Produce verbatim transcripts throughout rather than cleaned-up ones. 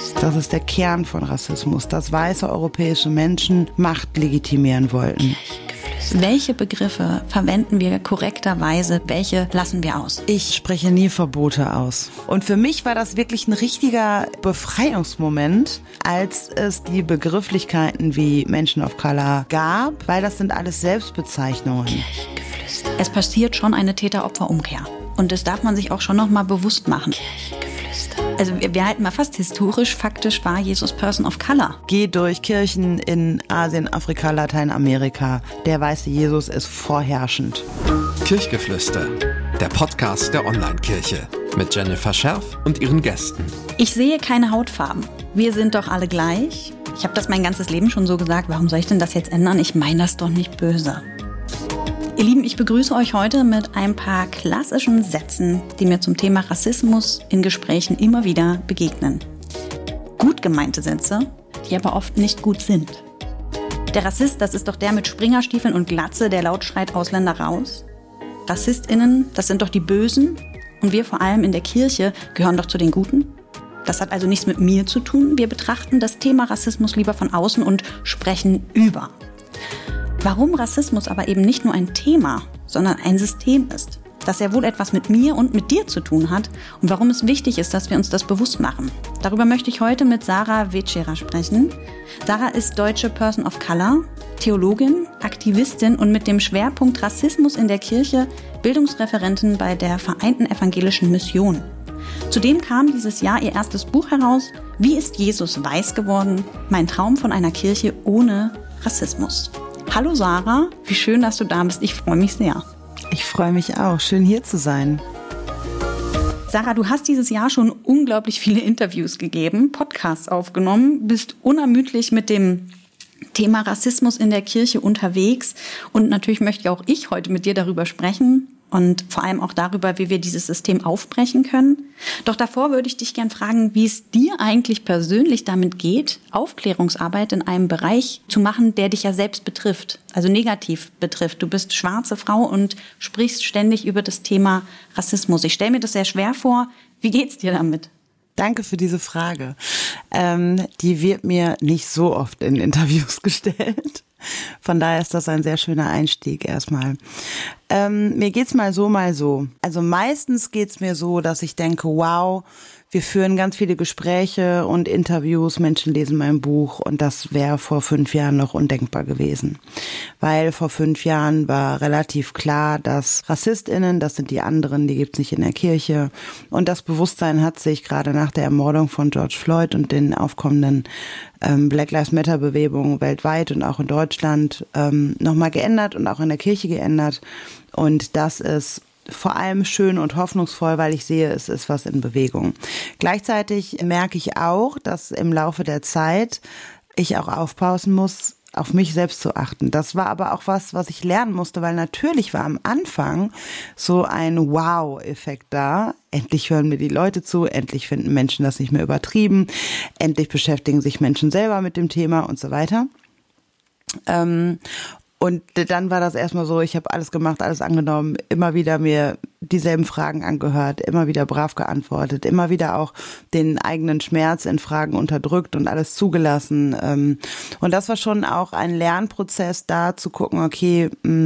Das ist der Kern von Rassismus, dass weiße europäische Menschen Macht legitimieren wollten. Welche Begriffe verwenden wir korrekterweise, welche lassen wir aus? Ich spreche nie Verbote aus. Und für mich war das wirklich ein richtiger Befreiungsmoment, als es die Begrifflichkeiten wie Menschen of Color gab, weil das sind alles Selbstbezeichnungen. Es passiert schon eine Täter-Opfer-Umkehr. Und das darf man sich auch schon noch mal bewusst machen. Also wir, wir halten mal fast historisch, faktisch war Jesus Person of Color. Geh durch Kirchen in Asien, Afrika, Lateinamerika. Der weiße Jesus ist vorherrschend. Kirchgeflüster, der Podcast der Online-Kirche mit Jennifer Scherf und ihren Gästen. Ich sehe keine Hautfarben. Wir sind doch alle gleich. Ich habe das mein ganzes Leben schon so gesagt. Warum soll ich denn das jetzt ändern? Ich meine das doch nicht böse. Ihr Lieben, ich begrüße euch heute mit ein paar klassischen Sätzen, die mir zum Thema Rassismus in Gesprächen immer wieder begegnen. Gut gemeinte Sätze, die aber oft nicht gut sind. Der Rassist, das ist doch der mit Springerstiefeln und Glatze, der laut schreit Ausländer raus. RassistInnen, das sind doch die Bösen. Und wir vor allem in der Kirche gehören doch zu den Guten. Das hat also nichts mit mir zu tun. Wir betrachten das Thema Rassismus lieber von außen und sprechen über. Warum Rassismus aber eben nicht nur ein Thema, sondern ein System ist, das ja wohl etwas mit mir und mit dir zu tun hat und warum es wichtig ist, dass wir uns das bewusst machen. Darüber möchte ich heute mit Sarah Wetscherer sprechen. Sarah ist deutsche Person of Color, Theologin, Aktivistin und mit dem Schwerpunkt Rassismus in der Kirche Bildungsreferentin bei der Vereinten Evangelischen Mission. Zudem kam dieses Jahr ihr erstes Buch heraus, Wie ist Jesus weiß geworden? Mein Traum von einer Kirche ohne Rassismus. Hallo Sarah, wie schön, dass du da bist. Ich freue mich sehr. Ich freue mich auch. Schön hier zu sein. Sarah, du hast dieses Jahr schon unglaublich viele Interviews gegeben, Podcasts aufgenommen, bist unermüdlich mit dem Thema Rassismus in der Kirche unterwegs. Und natürlich möchte auch ich heute mit dir darüber sprechen und vor allem auch darüber, wie wir dieses System aufbrechen können. Doch davor würde ich dich gern fragen, wie es dir eigentlich persönlich damit geht, Aufklärungsarbeit in einem Bereich zu machen, der dich ja selbst betrifft, also negativ betrifft. Du bist schwarze Frau und sprichst ständig über das Thema Rassismus. Ich stelle mir das sehr schwer vor. Wie geht's dir damit? Danke für diese Frage. Ähm, die wird mir nicht so oft in Interviews gestellt. Von daher ist das ein sehr schöner Einstieg erstmal. Ähm, mir geht's mal so, mal so. Also meistens geht's mir so, dass ich denke, wow, wir führen ganz viele Gespräche und Interviews, Menschen lesen mein Buch und das wäre vor fünf Jahren noch undenkbar gewesen. Weil vor fünf Jahren war relativ klar, dass RassistInnen, das sind die anderen, die gibt's nicht in der Kirche. Und das Bewusstsein hat sich gerade nach der Ermordung von George Floyd und den aufkommenden ähm, Black Lives Matter Bewegungen weltweit und auch in Deutschland ähm, nochmal geändert und auch in der Kirche geändert. Und das ist vor allem schön und hoffnungsvoll, weil ich sehe, es ist was in Bewegung. Gleichzeitig merke ich auch, dass im Laufe der Zeit ich auch aufpassen muss, auf mich selbst zu achten. Das war aber auch was, was ich lernen musste, weil natürlich war am Anfang so ein Wow-Effekt da. Endlich hören mir die Leute zu, endlich finden Menschen das nicht mehr übertrieben, endlich beschäftigen sich Menschen selber mit dem Thema und so weiter. Ähm, Und dann war das erstmal so, ich habe alles gemacht, alles angenommen, immer wieder mir dieselben Fragen angehört, immer wieder brav geantwortet, immer wieder auch den eigenen Schmerz in Fragen unterdrückt und alles zugelassen. Und das war schon auch ein Lernprozess, da zu gucken, okay,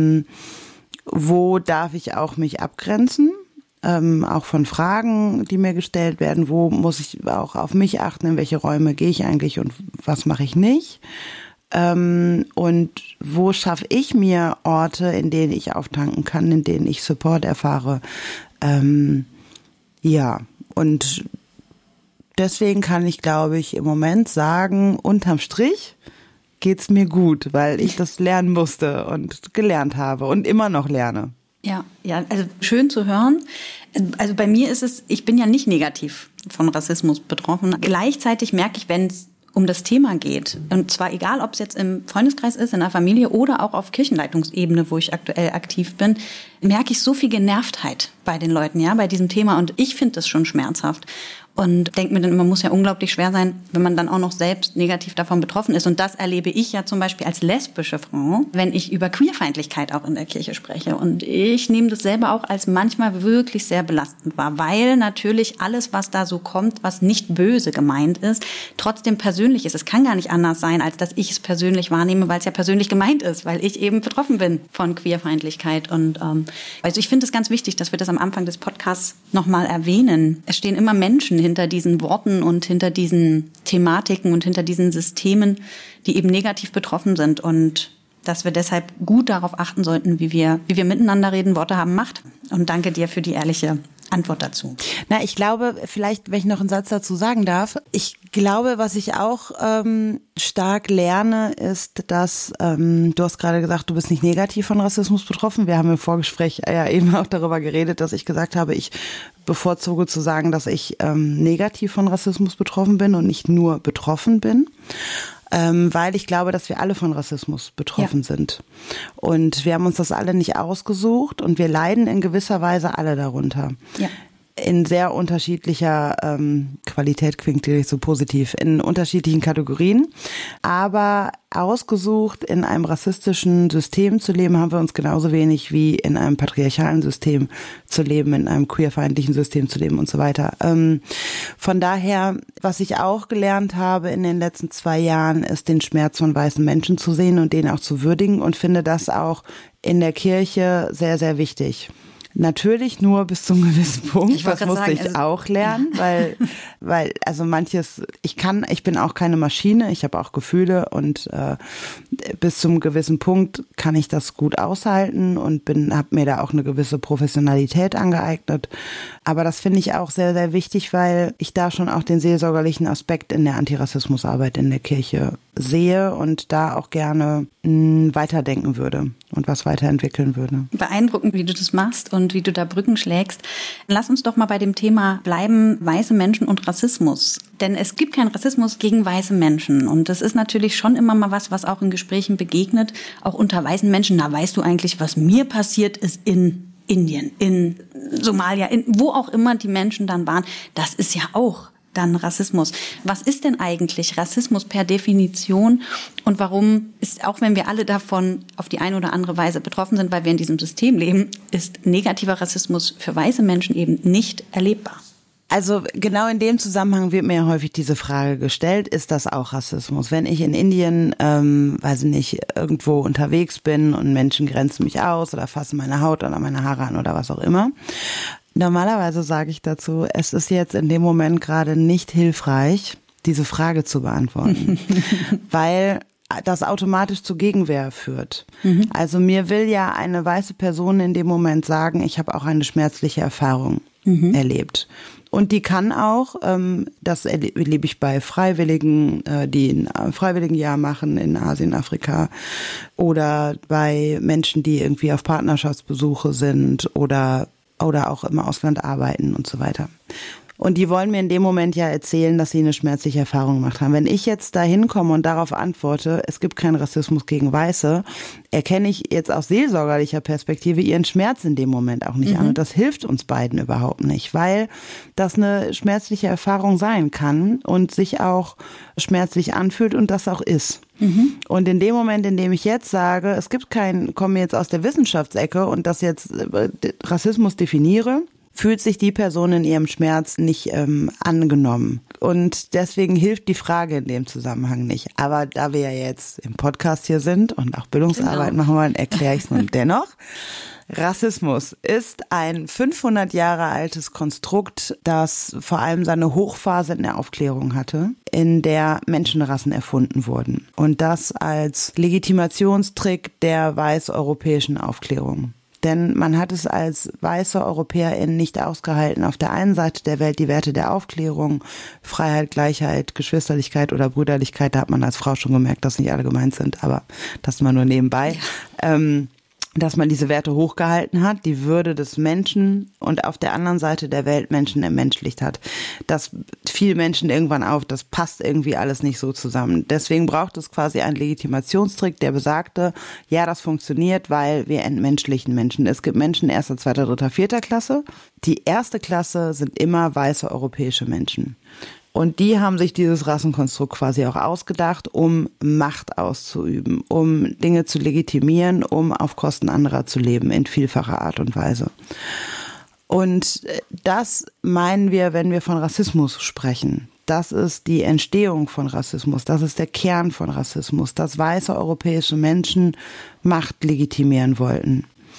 wo darf ich auch mich abgrenzen? Auch von Fragen, die mir gestellt werden, wo muss ich auch auf mich achten, in welche Räume gehe ich eigentlich und was mache ich nicht? Ähm, und wo schaffe ich mir Orte, in denen ich auftanken kann, in denen ich Support erfahre. Ähm, ja, und deswegen kann ich, glaube ich, im Moment sagen, unterm Strich geht's mir gut, weil ich das lernen musste und gelernt habe und immer noch lerne. Ja, ja, also schön zu hören. Also bei mir ist es, ich bin ja nicht negativ von Rassismus betroffen. Gleichzeitig merke ich, wenn es um das Thema geht. Und zwar egal, ob es jetzt im Freundeskreis ist, in der Familie oder auch auf Kirchenleitungsebene, wo ich aktuell aktiv bin, merke ich so viel Genervtheit bei den Leuten, ja, bei diesem Thema. Und ich finde das schon schmerzhaft. Und denke mir dann, man muss ja unglaublich schwer sein, wenn man dann auch noch selbst negativ davon betroffen ist. Und das erlebe ich ja zum Beispiel als lesbische Frau, wenn ich über Queerfeindlichkeit auch in der Kirche spreche. Und ich nehme das selber auch als manchmal wirklich sehr belastend wahr, weil natürlich alles, was da so kommt, was nicht böse gemeint ist, trotzdem persönlich ist. Es kann gar nicht anders sein, als dass ich es persönlich wahrnehme, weil es ja persönlich gemeint ist, weil ich eben betroffen bin von Queerfeindlichkeit. Und ähm, also ich finde es ganz wichtig, dass wir das am Anfang des Podcasts nochmal erwähnen. Es stehen immer Menschen hinter diesen Worten und hinter diesen Thematiken und hinter diesen Systemen, die eben negativ betroffen sind, und dass wir deshalb gut darauf achten sollten, wie wir, wie wir miteinander reden. Worte haben Macht. Und danke dir für die ehrliche Antwort dazu. Na, ich glaube, vielleicht, wenn ich noch einen Satz dazu sagen darf, ich glaube, was ich auch ähm, stark lerne, ist, dass, ähm, du hast gerade gesagt, du bist nicht negativ von Rassismus betroffen. Wir haben im Vorgespräch ja eben auch darüber geredet, dass ich gesagt habe, ich bevorzuge zu sagen, dass ich ähm, negativ von Rassismus betroffen bin und nicht nur betroffen bin. Ähm, weil ich glaube, dass wir alle von Rassismus betroffen ja. sind. Und wir haben uns das alle nicht ausgesucht und wir leiden in gewisser Weise alle darunter. Ja. In sehr unterschiedlicher ähm, Qualität, klingt nicht so positiv, in unterschiedlichen Kategorien. Aber ausgesucht, in einem rassistischen System zu leben, haben wir uns genauso wenig wie in einem patriarchalen System zu leben, in einem queerfeindlichen System zu leben und so weiter. Ähm, von daher, was ich auch gelernt habe in den letzten zwei Jahren, ist, den Schmerz von weißen Menschen zu sehen und den auch zu würdigen, und finde das auch in der Kirche sehr, sehr wichtig. Natürlich nur bis zum gewissen Punkt. Das musste ich also auch lernen, weil, weil, also manches, ich kann, ich bin auch keine Maschine, ich habe auch Gefühle, und äh, bis zum gewissen Punkt kann ich das gut aushalten und bin, habe mir da auch eine gewisse Professionalität angeeignet. Aber das finde ich auch sehr, sehr wichtig, weil ich da schon auch den seelsorgerlichen Aspekt in der Antirassismusarbeit in der Kirche sehe und da auch gerne mh, weiterdenken würde und was weiterentwickeln würde. Beeindruckend, wie du das machst und wie du da Brücken schlägst. Lass uns doch mal bei dem Thema bleiben, weiße Menschen und Rassismus. Denn es gibt keinen Rassismus gegen weiße Menschen. Und das ist natürlich schon immer mal was, was auch in Gesprächen begegnet, auch unter weißen Menschen. Na, weißt du eigentlich, was mir passiert ist in Indien, in Somalia, in wo auch immer die Menschen dann waren? Das ist ja auch dann Rassismus. Was ist denn eigentlich Rassismus per Definition, und warum ist, auch wenn wir alle davon auf die eine oder andere Weise betroffen sind, weil wir in diesem System leben, ist negativer Rassismus für weiße Menschen eben nicht erlebbar? Also genau in dem Zusammenhang wird mir ja häufig diese Frage gestellt, ist das auch Rassismus? Wenn ich in Indien, ähm, weiß ich nicht, irgendwo unterwegs bin und Menschen grenzen mich aus oder fassen meine Haut oder meine Haare an oder was auch immer. Normalerweise sage ich dazu, es ist jetzt in dem Moment gerade nicht hilfreich, diese Frage zu beantworten, weil das automatisch zu Gegenwehr führt. Mhm. Also mir will ja eine weiße Person in dem Moment sagen, ich habe auch eine schmerzliche Erfahrung mhm. erlebt. Und die kann auch, ähm, das erlebe ich bei Freiwilligen, äh, die ein Freiwilligenjahr machen in Asien, Afrika, oder bei Menschen, die irgendwie auf Partnerschaftsbesuche sind oder oder auch im Ausland arbeiten und so weiter. Und die wollen mir in dem Moment ja erzählen, dass sie eine schmerzliche Erfahrung gemacht haben. Wenn ich jetzt da hinkomme und darauf antworte, es gibt keinen Rassismus gegen Weiße, erkenne ich jetzt aus seelsorgerlicher Perspektive ihren Schmerz in dem Moment auch nicht mhm. an. Und das hilft uns beiden überhaupt nicht, weil das eine schmerzliche Erfahrung sein kann und sich auch schmerzlich anfühlt und das auch ist. Mhm. Und in dem Moment, in dem ich jetzt sage, es gibt keinen, komme jetzt aus der Wissenschaftsecke und das jetzt Rassismus definiere, fühlt sich die Person in ihrem Schmerz nicht ähm, angenommen. Und deswegen hilft die Frage in dem Zusammenhang nicht. Aber da wir ja jetzt im Podcast hier sind und auch Bildungsarbeit genau. machen wollen, erkläre ich es nun dennoch. Rassismus ist ein fünfhundert Jahre altes Konstrukt, das vor allem seine Hochphase in der Aufklärung hatte, in der Menschenrassen erfunden wurden. Und das als Legitimationstrick der weiß-europäischen Aufklärung. Denn man hat es als weiße EuropäerInnen nicht ausgehalten, auf der einen Seite der Welt die Werte der Aufklärung, Freiheit, Gleichheit, Geschwisterlichkeit oder Brüderlichkeit, da hat man als Frau schon gemerkt, dass nicht alle gemeint sind, aber das mal nur nebenbei, ja. ähm, dass man diese Werte hochgehalten hat, die Würde des Menschen und auf der anderen Seite der Welt Menschen entmenschlicht hat. Das fiel Menschen irgendwann auf, das passt irgendwie alles nicht so zusammen. Deswegen braucht es quasi einen Legitimationstrick, der besagte, ja, das funktioniert, weil wir entmenschlichen Menschen. Es gibt Menschen erster, zweiter, dritter, vierter Klasse. Die erste Klasse sind immer weiße europäische Menschen. Und die haben sich dieses Rassenkonstrukt quasi auch ausgedacht, um Macht auszuüben, um Dinge zu legitimieren, um auf Kosten anderer zu leben in vielfacher Art und Weise. Und das meinen wir, wenn wir von Rassismus sprechen. Das ist die Entstehung von Rassismus, das ist der Kern von Rassismus, dass weiße europäische Menschen Macht legitimieren wollten.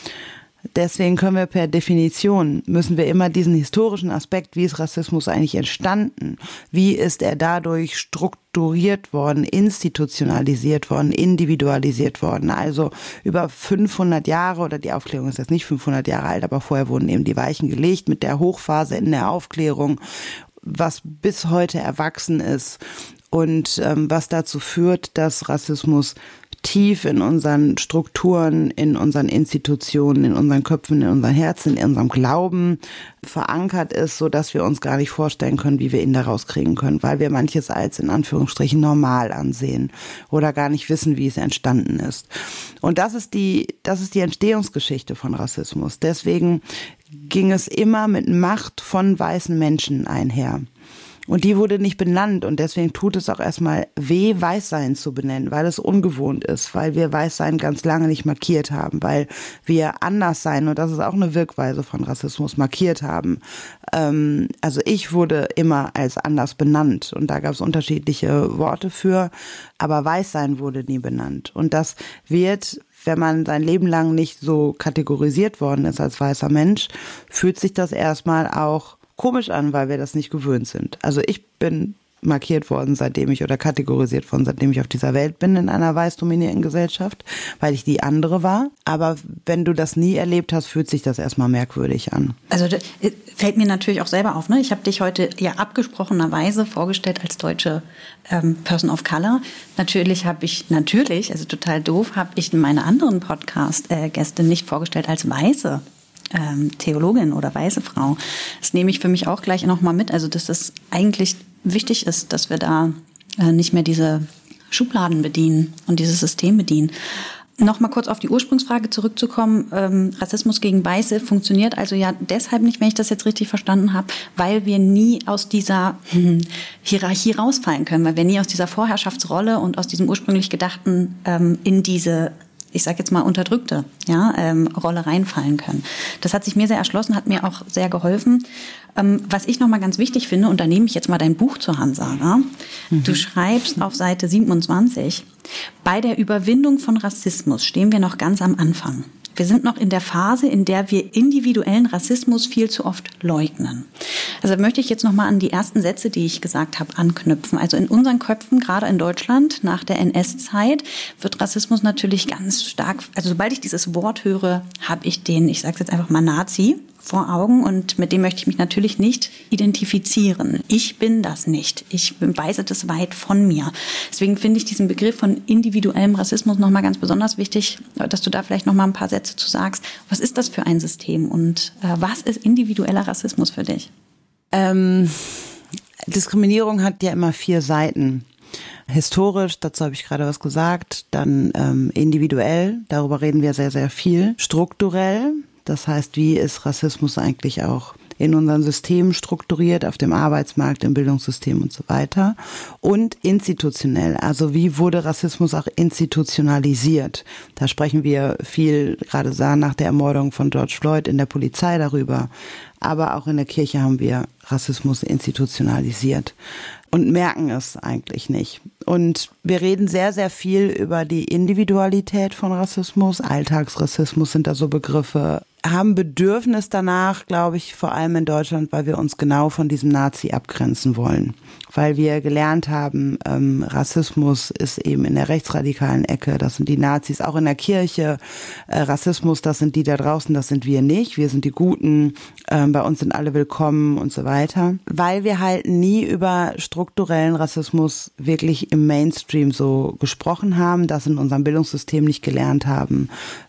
Deswegen können wir per Definition, müssen wir immer diesen historischen Aspekt, wie ist Rassismus eigentlich entstanden, wie ist er dadurch strukturiert worden, institutionalisiert worden, individualisiert worden, also über fünfhundert Jahre, oder die Aufklärung ist jetzt nicht fünfhundert Jahre alt, aber vorher wurden eben die Weichen gelegt mit der Hochphase in der Aufklärung, was bis heute erwachsen ist und ähm, was dazu führt, dass Rassismus tief in unseren Strukturen, in unseren Institutionen, in unseren Köpfen, in unseren Herzen, in unserem Glauben verankert ist, so dass wir uns gar nicht vorstellen können, wie wir ihn da rauskriegen können, weil wir manches als in Anführungsstrichen normal ansehen oder gar nicht wissen, wie es entstanden ist. Und das ist die, das ist die Entstehungsgeschichte von Rassismus. Deswegen ging es immer mit Macht von weißen Menschen einher. Und die wurde nicht benannt und deswegen tut es auch erstmal weh, Weißsein zu benennen, weil es ungewohnt ist, weil wir Weißsein ganz lange nicht markiert haben, weil wir Anderssein, und das ist auch eine Wirkweise von Rassismus, markiert haben. Ähm, also ich wurde immer als anders benannt und da gab es unterschiedliche Worte für, aber Weißsein wurde nie benannt. Und das wird, wenn man sein Leben lang nicht so kategorisiert worden ist als weißer Mensch, fühlt sich das erstmal auch komisch an, weil wir das nicht gewöhnt sind. Also ich bin markiert worden, seitdem ich, oder kategorisiert worden, seitdem ich auf dieser Welt bin in einer weiß dominierten Gesellschaft, weil ich die andere war. Aber wenn du das nie erlebt hast, fühlt sich das erstmal merkwürdig an. Also das fällt mir natürlich auch selber auf, ne? Ich habe dich heute ja abgesprochenerweise vorgestellt als deutsche ähm, Person of Color. Natürlich habe ich, natürlich, also total doof, habe ich meine anderen Podcast-Gäste nicht vorgestellt als weiße Ähm, Theologin oder weiße Frau. Das nehme ich für mich auch gleich nochmal mit. Also dass es eigentlich wichtig ist, dass wir da äh, nicht mehr diese Schubladen bedienen und dieses System bedienen. Nochmal kurz auf die Ursprungsfrage zurückzukommen. Ähm, Rassismus gegen Weiße funktioniert also ja deshalb nicht, wenn ich das jetzt richtig verstanden habe, weil wir nie aus dieser hm, Hierarchie rausfallen können, weil wir nie aus dieser Vorherrschaftsrolle und aus diesem ursprünglich Gedachten ähm, in diese, ich sage jetzt mal, unterdrückte ja, ähm, Rolle reinfallen können. Das hat sich mir sehr erschlossen, hat mir auch sehr geholfen. Ähm, was ich nochmal ganz wichtig finde, und da nehme ich jetzt mal dein Buch zur Hand, Sarah. Mhm. Du schreibst auf Seite siebenundzwanzig, bei der Überwindung von Rassismus stehen wir noch ganz am Anfang. Wir sind noch in der Phase, in der wir individuellen Rassismus viel zu oft leugnen. Also möchte ich jetzt noch mal an die ersten Sätze, die ich gesagt habe, anknüpfen. Also in unseren Köpfen, gerade in Deutschland, nach der N S-Zeit, wird Rassismus natürlich ganz stark, also sobald ich dieses Wort höre, habe ich den, ich sage es jetzt einfach mal, Nazi vor Augen, und mit dem möchte ich mich natürlich nicht identifizieren. Ich bin das nicht. Ich weise das weit von mir. Deswegen finde ich diesen Begriff von individuellem Rassismus nochmal ganz besonders wichtig, dass du da vielleicht nochmal ein paar Sätze zu sagst. Was ist das für ein System und äh, was ist individueller Rassismus für dich? Ähm, Diskriminierung hat ja immer vier Seiten. Historisch, dazu habe ich gerade was gesagt, dann ähm, individuell, darüber reden wir sehr, sehr viel, strukturell. Das heißt, wie ist Rassismus eigentlich auch in unseren Systemen strukturiert, auf dem Arbeitsmarkt, im Bildungssystem und so weiter. Und institutionell, also wie wurde Rassismus auch institutionalisiert? Da sprechen wir viel, gerade nach der Ermordung von George Floyd, in der Polizei darüber. Aber auch in der Kirche haben wir Rassismus institutionalisiert und merken es eigentlich nicht. Und wir reden sehr, sehr viel über die Individualität von Rassismus. Alltagsrassismus sind da so Begriffe. Haben Bedürfnis danach, glaube ich, vor allem in Deutschland, weil wir uns genau von diesem Nazi abgrenzen wollen. Weil wir gelernt haben, ähm, Rassismus ist eben in der rechtsradikalen Ecke, das sind die Nazis, auch in der Kirche. Äh, Rassismus, das sind die da draußen, das sind wir nicht. Wir sind die Guten, ähm, bei uns sind alle willkommen und so weiter. Weil wir halt nie über strukturellen Rassismus wirklich im Mainstream so gesprochen haben, das in unserem Bildungssystem nicht gelernt haben.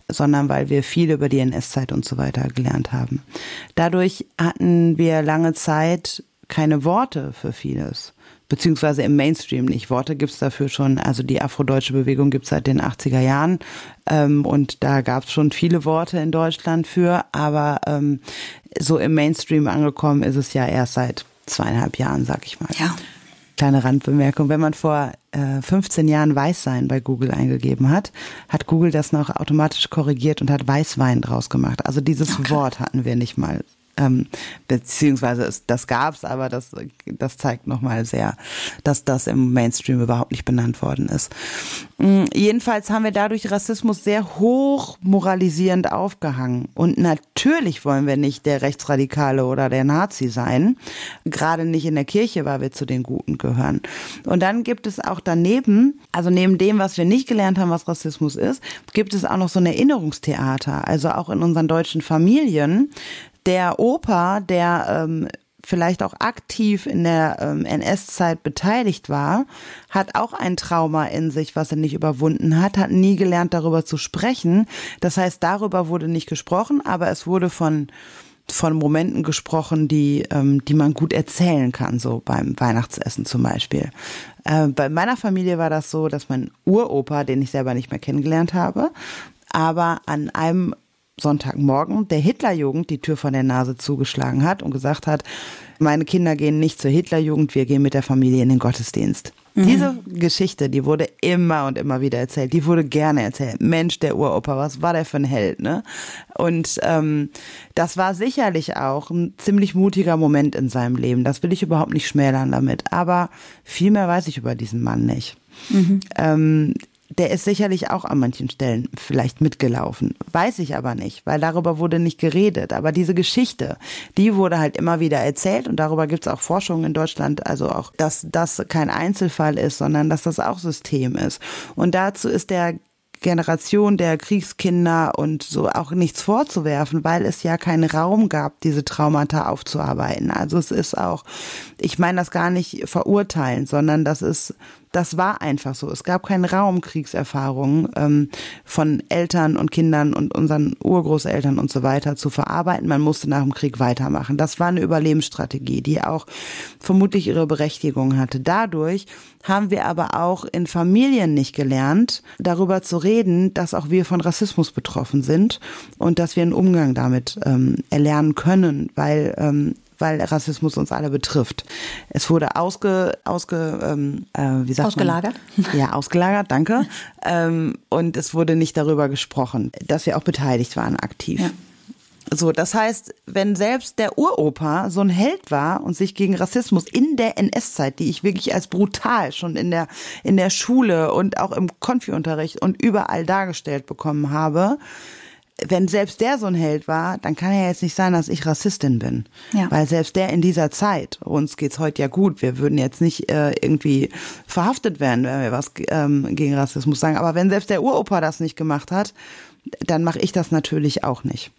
sondern weil wir viel über die N S-Zeit und so weiter gelernt haben. Dadurch hatten wir lange Zeit keine Worte für vieles. Beziehungsweise im Mainstream nicht. Worte gibt's dafür schon. Also die afrodeutsche Bewegung gibt's seit den achtziger Jahren. Ähm, und da gab's schon viele Worte in Deutschland für. Aber ähm, so im Mainstream angekommen ist es ja erst seit zweieinhalb Jahren, sag ich mal. Ja. Kleine Randbemerkung. Wenn man vor äh, fünfzehn Jahren Weißsein bei Google eingegeben hat, hat Google das noch automatisch korrigiert und hat Weißwein draus gemacht. Also dieses okay. Wort hatten wir nicht mal. Ähm, beziehungsweise es, das gab's, aber das, das zeigt nochmal sehr, dass das im Mainstream überhaupt nicht benannt worden ist. Mhm, jedenfalls haben wir dadurch Rassismus sehr hoch moralisierend aufgehangen. Und natürlich wollen wir nicht der Rechtsradikale oder der Nazi sein. Gerade nicht in der Kirche, weil wir zu den Guten gehören. Und dann gibt es auch daneben, also neben dem, was wir nicht gelernt haben, was Rassismus ist, gibt es auch noch so ein Erinnerungstheater. Also auch in unseren deutschen Familien. Der Opa, der ähm, vielleicht auch aktiv in der ähm, N S-Zeit beteiligt war, hat auch ein Trauma in sich, was er nicht überwunden hat, hat nie gelernt, darüber zu sprechen. Das heißt, darüber wurde nicht gesprochen, aber es wurde von von Momenten gesprochen, die ähm, die man gut erzählen kann, so beim Weihnachtsessen zum Beispiel. Äh, bei meiner Familie war das so, dass mein Uropa, den ich selber nicht mehr kennengelernt habe, aber an einem Sonntagmorgen der Hitlerjugend die Tür vor der Nase zugeschlagen hat und gesagt hat, meine Kinder gehen nicht zur Hitlerjugend, wir gehen mit der Familie in den Gottesdienst. Mhm. Diese Geschichte, die wurde immer und immer wieder erzählt, die wurde gerne erzählt. Mensch, der Uropa, was war der für ein Held, ne? Und ähm, das war sicherlich auch ein ziemlich mutiger Moment in seinem Leben. Das will ich überhaupt nicht schmälern damit, aber viel mehr weiß ich über diesen Mann nicht. Mhm. Ähm, Der ist sicherlich auch an manchen Stellen vielleicht mitgelaufen. Weiß ich aber nicht, weil darüber wurde nicht geredet. Aber diese Geschichte, die wurde halt immer wieder erzählt und darüber gibt es auch Forschung in Deutschland, also auch, dass das kein Einzelfall ist, sondern dass das auch System ist. Und dazu ist der Generation der Kriegskinder und so auch nichts vorzuwerfen, weil es ja keinen Raum gab, diese Traumata aufzuarbeiten. Also es ist auch, ich meine das gar nicht verurteilen, sondern das ist, das war einfach so. Es gab keinen Raum, Kriegserfahrungen ähm, von Eltern und Kindern und unseren Urgroßeltern und so weiter zu verarbeiten. Man musste nach dem Krieg weitermachen. Das war eine Überlebensstrategie, die auch vermutlich ihre Berechtigung hatte. Dadurch haben wir aber auch in Familien nicht gelernt, darüber zu reden, dass auch wir von Rassismus betroffen sind und dass wir einen Umgang damit ähm, erlernen können, weil ähm, weil Rassismus uns alle betrifft. Es wurde ausge, ausge ähm, äh, wie sagt ausgelagert. Man? Ja, ausgelagert, danke. ähm, und es wurde nicht darüber gesprochen, dass wir auch beteiligt waren, aktiv. Ja. So, das heißt, wenn selbst der Uropa so ein Held war und sich gegen Rassismus in der N S-Zeit, die ich wirklich als brutal schon in der in der Schule und auch im Konfi-Unterricht und überall dargestellt bekommen habe, wenn selbst der so ein Held war, dann kann ja jetzt nicht sein, dass ich Rassistin bin. Ja. Weil selbst der in dieser Zeit, uns geht's heute ja gut, wir würden jetzt nicht äh, irgendwie verhaftet werden, wenn wir was ähm, gegen Rassismus sagen. Aber wenn selbst der Uropa das nicht gemacht hat, dann mache ich das natürlich auch nicht.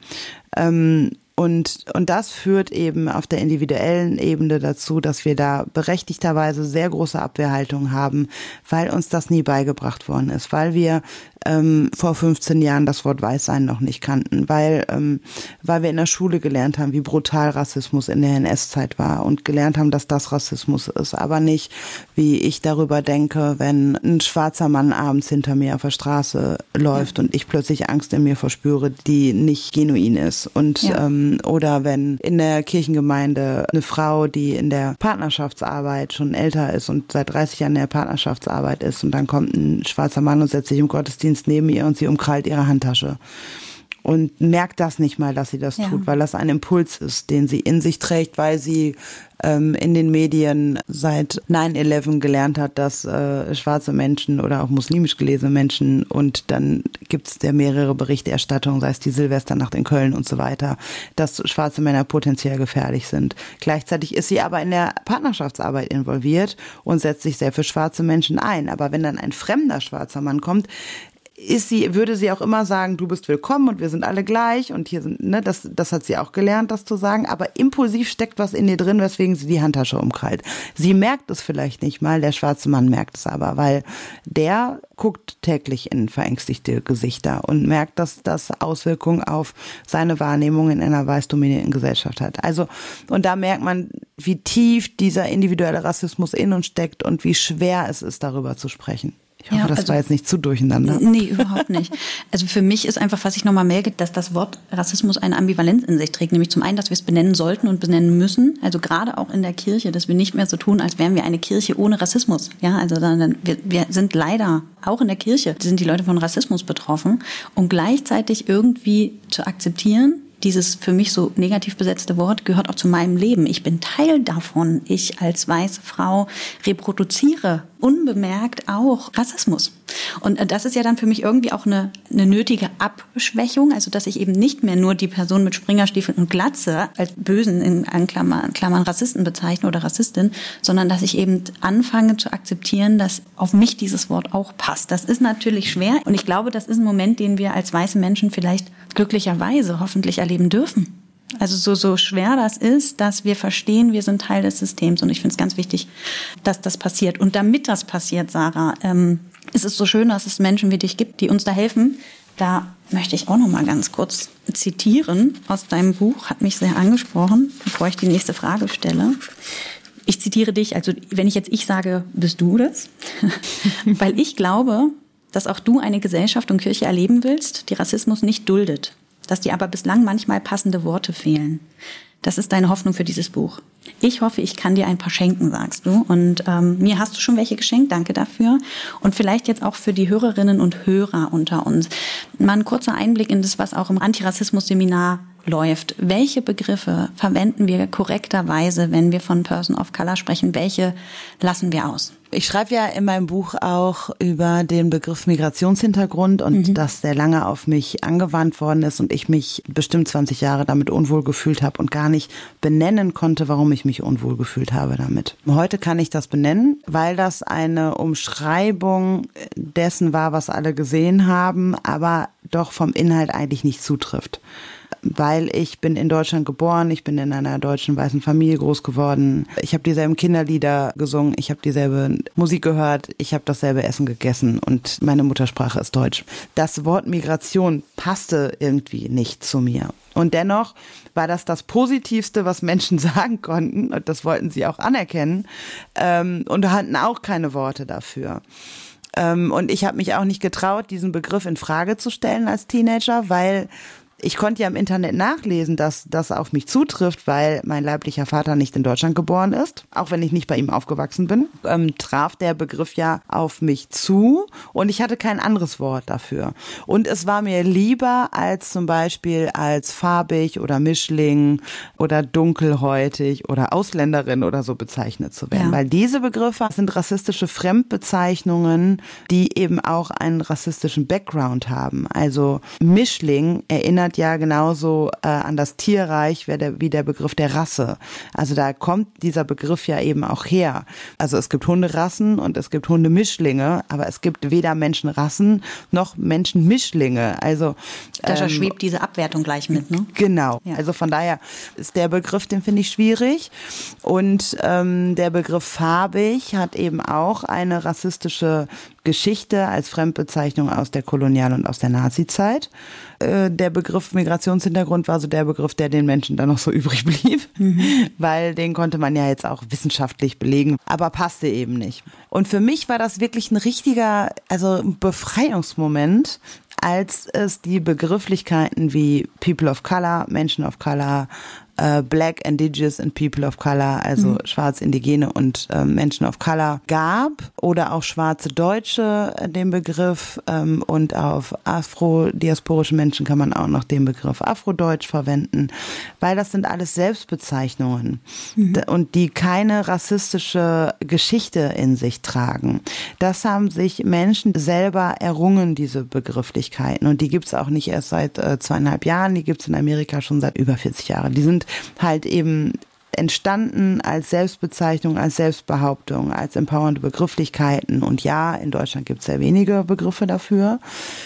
Ähm, Und, und das führt eben auf der individuellen Ebene dazu, dass wir da berechtigterweise sehr große Abwehrhaltung haben, weil uns das nie beigebracht worden ist, weil wir ähm, vor fünfzehn Jahren das Wort Weißsein noch nicht kannten, weil, ähm, weil wir in der Schule gelernt haben, wie brutal Rassismus in der N S-Zeit war und gelernt haben, dass das Rassismus ist, aber nicht, wie ich darüber denke, wenn ein schwarzer Mann abends hinter mir auf der Straße läuft ja. und ich plötzlich Angst in mir verspüre, die nicht genuin ist. Und ja. ähm, oder wenn in der Kirchengemeinde eine Frau, die in der Partnerschaftsarbeit schon älter ist und seit dreißig Jahren in der Partnerschaftsarbeit ist und dann kommt ein schwarzer Mann und setzt sich im Gottesdienst neben ihr und sie umkrallt ihre Handtasche. Und merkt das nicht mal, dass sie das ja. tut, weil das ein Impuls ist, den sie in sich trägt, weil sie ähm, in den Medien seit neun elf gelernt hat, dass äh, schwarze Menschen oder auch muslimisch gelesene Menschen, und dann gibt es ja mehrere Berichterstattungen, sei es die Silvesternacht in Köln und so weiter, dass schwarze Männer potenziell gefährlich sind. Gleichzeitig ist sie aber in der Partnerschaftsarbeit involviert und setzt sich sehr für schwarze Menschen ein. Aber wenn dann ein fremder schwarzer Mann kommt, ist sie, würde sie auch immer sagen, du bist willkommen und wir sind alle gleich und hier sind, ne, das, das hat sie auch gelernt, das zu sagen, aber impulsiv steckt was in ihr drin, weswegen sie die Handtasche umkrallt. Sie merkt es vielleicht nicht mal, der schwarze Mann merkt es aber, weil der guckt täglich in verängstigte Gesichter und merkt, dass das Auswirkungen auf seine Wahrnehmung in einer weiß dominierten Gesellschaft hat. Also, und da merkt man, wie tief dieser individuelle Rassismus in uns steckt und wie schwer es ist, darüber zu sprechen. Ich hoffe, ja, das also, war jetzt nicht zu durcheinander. Nee, überhaupt nicht. Also für mich ist einfach, was ich nochmal merke, dass das Wort Rassismus eine Ambivalenz in sich trägt. Nämlich zum einen, dass wir es benennen sollten und benennen müssen. Also gerade auch in der Kirche, dass wir nicht mehr so tun, als wären wir eine Kirche ohne Rassismus. Ja, also dann, wir, wir sind leider auch in der Kirche, sind die Leute von Rassismus betroffen. Und gleichzeitig irgendwie zu akzeptieren, dieses für mich so negativ besetzte Wort gehört auch zu meinem Leben. Ich bin Teil davon. Ich als weiße Frau reproduziere unbemerkt auch Rassismus. Und das ist ja dann für mich irgendwie auch eine, eine nötige Abschwächung, also dass ich eben nicht mehr nur die Person mit Springerstiefeln und Glatze als bösen, in Klammern, Klammern Rassisten bezeichne oder Rassistin, sondern dass ich eben anfange zu akzeptieren, dass auf mich dieses Wort auch passt. Das ist natürlich schwer und ich glaube, das ist ein Moment, den wir als weiße Menschen vielleicht glücklicherweise hoffentlich erleben dürfen. Also so, so schwer das ist, dass wir verstehen, wir sind Teil des Systems. Und ich finde es ganz wichtig, dass das passiert. Und damit das passiert, Sarah, ähm, ist es so schön, dass es Menschen wie dich gibt, die uns da helfen. Da möchte ich auch noch mal ganz kurz zitieren aus deinem Buch. Hat mich sehr angesprochen, bevor ich die nächste Frage stelle. Ich zitiere dich, also wenn ich jetzt ich sage, bist du das? Weil ich glaube, dass auch du eine Gesellschaft und Kirche erleben willst, die Rassismus nicht duldet. Dass dir aber bislang manchmal passende Worte fehlen. Das ist deine Hoffnung für dieses Buch. Ich hoffe, ich kann dir ein paar schenken, sagst du. Und ähm, mir hast du schon welche geschenkt, danke dafür. Und vielleicht jetzt auch für die Hörerinnen und Hörer unter uns. Mal ein kurzer Einblick in das, was auch im Antirassismus-Seminar läuft. Welche Begriffe verwenden wir korrekterweise, wenn wir von Person of Color sprechen? Welche lassen wir aus? Ich schreibe ja in meinem Buch auch über den Begriff Migrationshintergrund und mhm. dass der lange auf mich angewandt worden ist und ich mich bestimmt zwanzig Jahre damit unwohl gefühlt habe und gar nicht benennen konnte, warum ich mich unwohl gefühlt habe damit. Heute kann ich das benennen, weil das eine Umschreibung dessen war, was alle gesehen haben, aber doch vom Inhalt eigentlich nicht zutrifft. Weil ich bin in Deutschland geboren, ich bin in einer deutschen weißen Familie groß geworden. Ich habe dieselben Kinderlieder gesungen, ich habe dieselbe Musik gehört, ich habe dasselbe Essen gegessen und meine Muttersprache ist Deutsch. Das Wort Migration passte irgendwie nicht zu mir. Und dennoch war das das Positivste, was Menschen sagen konnten und das wollten sie auch anerkennen ähm, und hatten auch keine Worte dafür. Ähm, und ich habe mich auch nicht getraut, diesen Begriff in Frage zu stellen als Teenager, weil ich konnte ja im Internet nachlesen, dass das auf mich zutrifft, weil mein leiblicher Vater nicht in Deutschland geboren ist. Auch wenn ich nicht bei ihm aufgewachsen bin, ähm, traf der Begriff ja auf mich zu und ich hatte kein anderes Wort dafür. Und es war mir lieber als zum Beispiel als farbig oder Mischling oder dunkelhäutig oder Ausländerin oder so bezeichnet zu werden. Ja. Weil diese Begriffe sind rassistische Fremdbezeichnungen, die eben auch einen rassistischen Background haben. Also Mischling erinnert ja genauso äh, an das Tierreich wie der, wie der Begriff der Rasse. Also da kommt dieser Begriff ja eben auch her. Also es gibt Hunderassen und es gibt Hundemischlinge, aber es gibt weder Menschenrassen noch Menschenmischlinge. Also da ähm, schwebt diese Abwertung gleich mit, ne? Genau. Ja. Also von daher ist der Begriff, den finde ich schwierig. Und ähm, der Begriff farbig hat eben auch eine rassistische Geschichte als Fremdbezeichnung aus der Kolonial- und aus der Nazizeit. Äh, der Begriff Migrationshintergrund war so der Begriff, der den Menschen dann noch so übrig blieb, mhm. weil den konnte man ja jetzt auch wissenschaftlich belegen, aber passte eben nicht. Und für mich war das wirklich ein richtiger, also Befreiungsmoment, als es die Begrifflichkeiten wie People of Color, Menschen of Color, äh, Black, Indigenous and People of Color, also mhm. Schwarz, Indigene und äh, Menschen of Color gab oder auch schwarze Deutsche äh, den Begriff ähm, und auf afrodiasporische Menschen kann man auch noch den Begriff Afrodeutsch verwenden, weil das sind alles Selbstbezeichnungen mhm. d- und die keine rassistische Geschichte in sich tragen. Das haben sich Menschen selber errungen, diese Begrifflichkeiten, und die gibt's auch nicht erst seit äh, zweieinhalb Jahren, die gibt's in Amerika schon seit über vierzig Jahren. Die sind halt eben entstanden als Selbstbezeichnung, als Selbstbehauptung, als empowernde Begrifflichkeiten. Und ja, in Deutschland gibt es sehr wenige Begriffe dafür.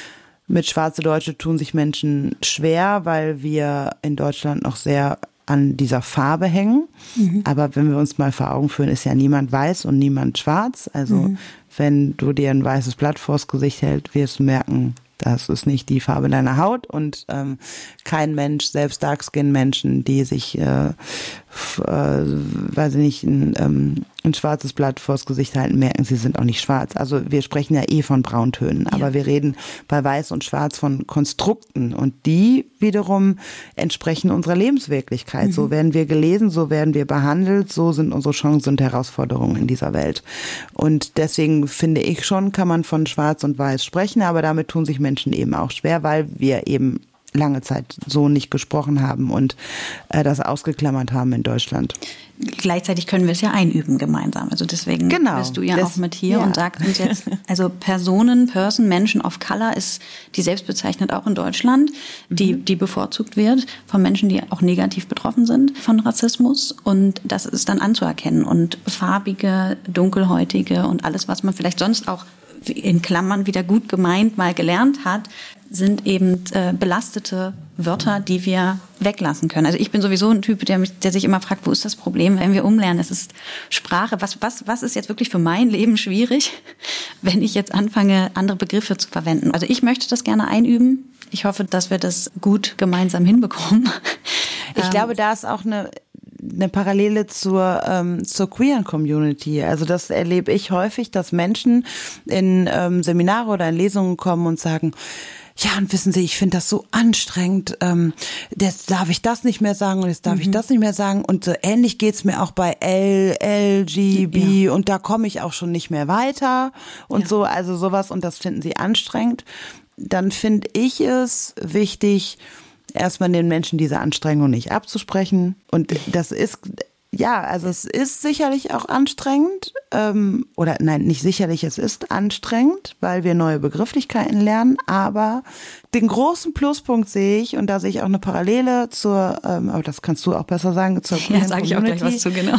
Mit schwarze Deutsche tun sich Menschen schwer, weil wir in Deutschland noch sehr an dieser Farbe hängen. Mhm. Aber wenn wir uns mal vor Augen führen, ist ja niemand weiß und niemand schwarz. Also mhm. wenn du dir ein weißes Blatt vors Gesicht hältst, wirst du merken, das ist nicht die Farbe deiner Haut und ähm, kein Mensch, selbst Dark-Skin-Menschen, die sich, äh, f, äh, weiß ich nicht, ein, ähm, ein schwarzes Blatt vors Gesicht halten, merken, sie sind auch nicht schwarz. Also wir sprechen ja eh von Brauntönen, ja. aber wir reden bei Weiß und Schwarz von Konstrukten und die wiederum entsprechen unserer Lebenswirklichkeit. Mhm. So werden wir gelesen, so werden wir behandelt, so sind unsere Chancen und Herausforderungen in dieser Welt. Und deswegen finde ich schon, kann man von Schwarz und Weiß sprechen, aber damit tun sich Menschen eben auch schwer, weil wir eben lange Zeit so nicht gesprochen haben und äh, das ausgeklammert haben in Deutschland. Gleichzeitig können wir es ja einüben gemeinsam. Also deswegen genau, bist du ja das, auch mit hier ja. und sagst uns jetzt, also Personen, Person, Menschen of Color ist die selbst bezeichnet auch in Deutschland, die, die bevorzugt wird von Menschen, die auch negativ betroffen sind von Rassismus und das ist dann anzuerkennen und farbige, dunkelhäutige und alles, was man vielleicht sonst auch in Klammern wieder gut gemeint mal gelernt hat, sind eben äh, belastete Wörter, die wir weglassen können. Also ich bin sowieso ein Typ, der, mich, der sich immer fragt, wo ist das Problem, wenn wir umlernen? Es ist Sprache. Was, was, was ist jetzt wirklich für mein Leben schwierig, wenn ich jetzt anfange, andere Begriffe zu verwenden? Also ich möchte das gerne einüben. Ich hoffe, dass wir das gut gemeinsam hinbekommen. Ich ähm, glaube, da ist auch eine eine Parallele zur ähm, zur queeren Community. Also das erlebe ich häufig, dass Menschen in ähm, Seminare oder in Lesungen kommen und sagen, ja, und wissen Sie, ich finde das so anstrengend, ähm, jetzt darf ich das nicht mehr sagen und jetzt darf mhm. ich das nicht mehr sagen und so ähnlich geht's mir auch bei L, L, G, B ja. und da komme ich auch schon nicht mehr weiter und ja. so, also sowas und das finden Sie anstrengend. Dann finde ich es wichtig, erstmal den Menschen diese Anstrengung nicht abzusprechen. Und das ist, ja, also es ist sicherlich auch anstrengend. Ähm, oder nein, nicht sicherlich, es ist anstrengend, weil wir neue Begrifflichkeiten lernen. Aber den großen Pluspunkt sehe ich, und da sehe ich auch eine Parallele zur, ähm, aber das kannst du auch besser sagen, zur Ja, sage ich auch gleich was zu, genau.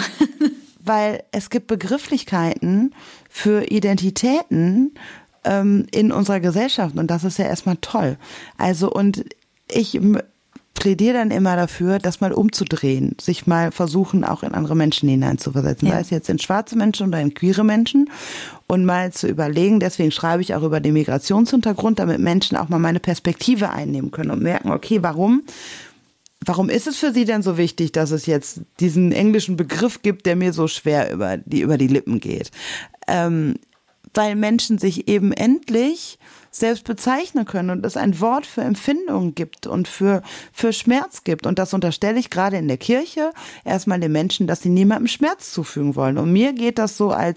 Weil es gibt Begrifflichkeiten für Identitäten ähm, in unserer Gesellschaft. Und das ist ja erstmal toll. Also, und ich plädiere dann immer dafür, das mal umzudrehen, sich mal versuchen, auch in andere Menschen hineinzuversetzen, ja. sei es jetzt in schwarze Menschen oder in queere Menschen und mal zu überlegen, deswegen schreibe ich auch über den Migrationshintergrund, damit Menschen auch mal meine Perspektive einnehmen können und merken, okay, warum Warum ist es für Sie denn so wichtig, dass es jetzt diesen englischen Begriff gibt, der mir so schwer über die, über die Lippen geht? Ähm, weil Menschen sich eben endlich selbst bezeichnen können und es ein Wort für Empfindungen gibt und für, für Schmerz gibt. Und das unterstelle ich gerade in der Kirche erstmal den Menschen, dass sie niemandem Schmerz zufügen wollen. Und mir geht das so als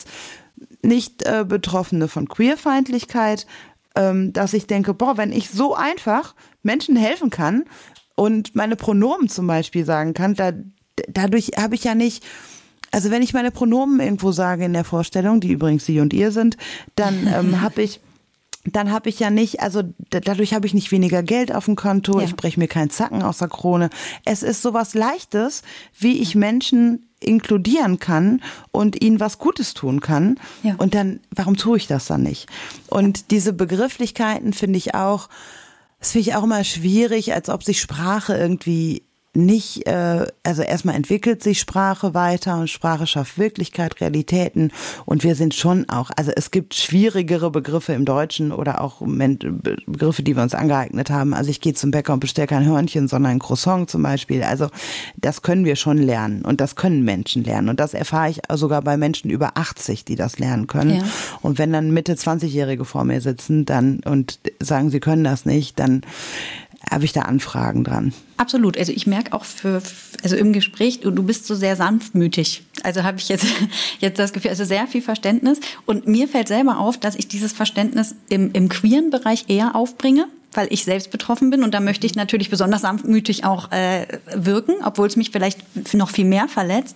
nicht äh, Betroffene von Queerfeindlichkeit, ähm, dass ich denke, boah, wenn ich so einfach Menschen helfen kann und meine Pronomen zum Beispiel sagen kann, da, dadurch habe ich ja nicht... Also wenn ich meine Pronomen irgendwo sage in der Vorstellung, die übrigens sie und ihr sind, dann ähm, habe ich dann habe ich ja nicht, also dadurch habe ich nicht weniger Geld auf dem Konto, ja. ich breche mir keinen Zacken aus der Krone. Es ist sowas Leichtes, wie ich Menschen inkludieren kann und ihnen was Gutes tun kann. Ja. Und dann, warum tue ich das dann nicht? Und diese Begrifflichkeiten finde ich auch, das finde ich auch immer schwierig, als ob sich Sprache irgendwie nicht, äh, also erstmal entwickelt sich Sprache weiter und Sprache schafft Wirklichkeit, Realitäten und wir sind schon auch, also es gibt schwierigere Begriffe im Deutschen oder auch Begriffe, die wir uns angeeignet haben. Also ich gehe zum Bäcker und bestelle kein Hörnchen, sondern ein Croissant zum Beispiel. Also das können wir schon lernen und das können Menschen lernen und das erfahre ich sogar bei Menschen über achtzig, die das lernen können. Ja. Und wenn dann Mitte zwanzigjährige vor mir sitzen dann und sagen, sie können das nicht, dann habe ich da Anfragen dran. Absolut. Also ich merke auch für, also im Gespräch, du, du bist so sehr sanftmütig. Also habe ich jetzt, jetzt das Gefühl, also sehr viel Verständnis. Und mir fällt selber auf, dass ich dieses Verständnis im, im queeren Bereich eher aufbringe, weil ich selbst betroffen bin. Und da möchte ich natürlich besonders sanftmütig auch äh, wirken, obwohl es mich vielleicht noch viel mehr verletzt.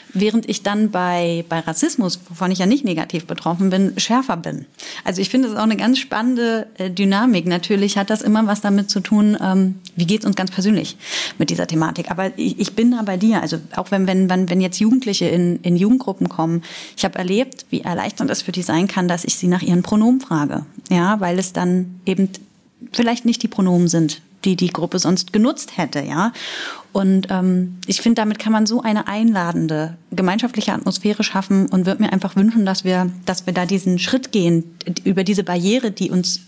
während ich dann bei, bei Rassismus, wovon ich ja nicht negativ betroffen bin, schärfer bin. Also ich finde, das ist auch eine ganz spannende äh, Dynamik. Natürlich hat das immer was damit zu tun, ähm, wie geht's uns ganz persönlich mit dieser Thematik. Aber ich, ich bin da bei dir. Also auch wenn, wenn, wenn, wenn jetzt Jugendliche in, in Jugendgruppen kommen, ich habe erlebt, wie erleichternd es für die sein kann, dass ich sie nach ihren Pronomen frage. Ja, weil es dann eben vielleicht nicht die Pronomen sind, die die Gruppe sonst genutzt hätte, ja. Und ähm, ich finde, damit kann man so eine einladende gemeinschaftliche Atmosphäre schaffen und würde mir einfach wünschen, dass wir, dass wir da diesen Schritt gehen über diese Barriere, die uns,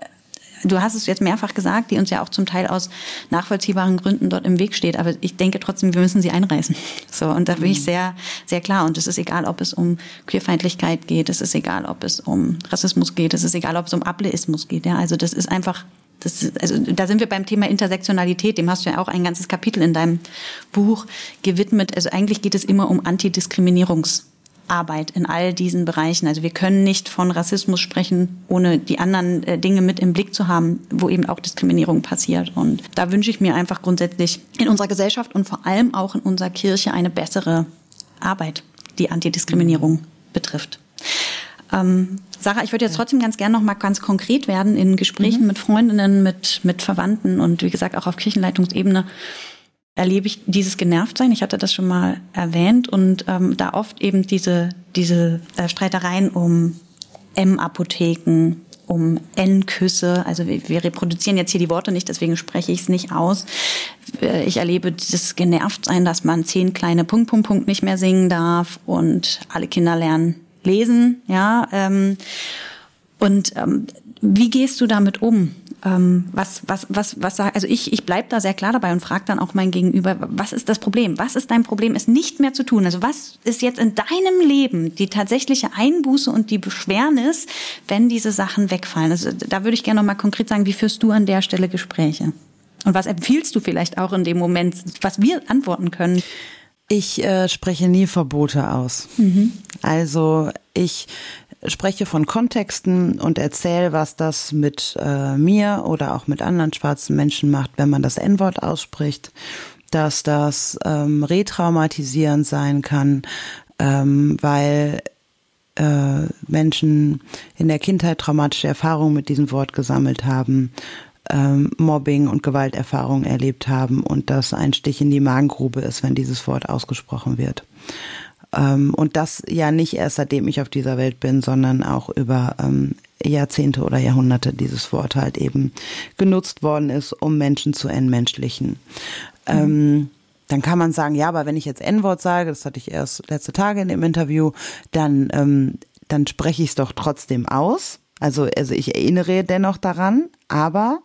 du hast es jetzt mehrfach gesagt, die uns ja auch zum Teil aus nachvollziehbaren Gründen dort im Weg steht. Aber ich denke trotzdem, wir müssen sie einreißen. So, und da bin ich sehr, sehr klar. Und es ist egal, ob es um Queerfeindlichkeit geht, es ist egal, ob es um Rassismus geht, es ist egal, ob es um Ableismus geht. Ja, also das ist einfach, das, also da sind wir beim Thema Intersektionalität. Dem hast du ja auch ein ganzes Kapitel in deinem Buch gewidmet. Also eigentlich geht es immer um Antidiskriminierungsarbeit in all diesen Bereichen. Also wir können nicht von Rassismus sprechen, ohne die anderen äh, Dinge mit im Blick zu haben, wo eben auch Diskriminierung passiert. Und da wünsche ich mir einfach grundsätzlich in unserer Gesellschaft und vor allem auch in unserer Kirche eine bessere Arbeit, die Antidiskriminierung betrifft. Ähm, Sarah, ich würde jetzt trotzdem ganz gerne noch mal ganz konkret werden in Gesprächen mhm. mit Freundinnen, mit, mit Verwandten und wie gesagt auch auf Kirchenleitungsebene erlebe ich dieses Genervtsein. Ich hatte das schon mal erwähnt und ähm, da oft eben diese, diese äh, Streitereien um M-Apotheken, um N-Küsse. Also wir, wir reproduzieren jetzt hier die Worte nicht, deswegen spreche ich es nicht aus. Ich erlebe dieses Genervtsein, dass man zehn kleine Punkt, Punkt, Punkt nicht mehr singen darf und alle Kinder lernen lesen, ja, ähm, und ähm, wie gehst du damit um? Ähm, was, was, was, was sag, also ich, ich bleib da sehr klar dabei und frage dann auch mein Gegenüber, was ist das Problem? Was ist dein Problem, es nicht mehr zu tun? Also was ist jetzt in deinem Leben die tatsächliche Einbuße und die Beschwernis, wenn diese Sachen wegfallen? Also da würde ich gerne noch mal konkret sagen, wie führst du an der Stelle Gespräche? Und was empfiehlst du vielleicht auch in dem Moment, was wir antworten können? Ich äh, spreche nie Verbote aus. Mhm. Also ich spreche von Kontexten und erzähle, was das mit äh, mir oder auch mit anderen schwarzen Menschen macht, wenn man das En-Wort ausspricht, dass das ähm, retraumatisierend sein kann, ähm, weil äh, Menschen in der Kindheit traumatische Erfahrungen mit diesem Wort gesammelt haben, Ähm, Mobbing und Gewalterfahrungen erlebt haben und das ein Stich in die Magengrube ist, wenn dieses Wort ausgesprochen wird. Ähm, und das ja nicht erst seitdem ich auf dieser Welt bin, sondern auch über ähm, Jahrzehnte oder Jahrhunderte dieses Wort halt eben genutzt worden ist, um Menschen zu entmenschlichen. Mhm. Ähm, dann kann man sagen, ja, aber wenn ich jetzt En-Wort sage, das hatte ich erst letzte Tage in dem Interview, dann, ähm, dann spreche ich es doch trotzdem aus. Also, also ich erinnere dennoch daran, aber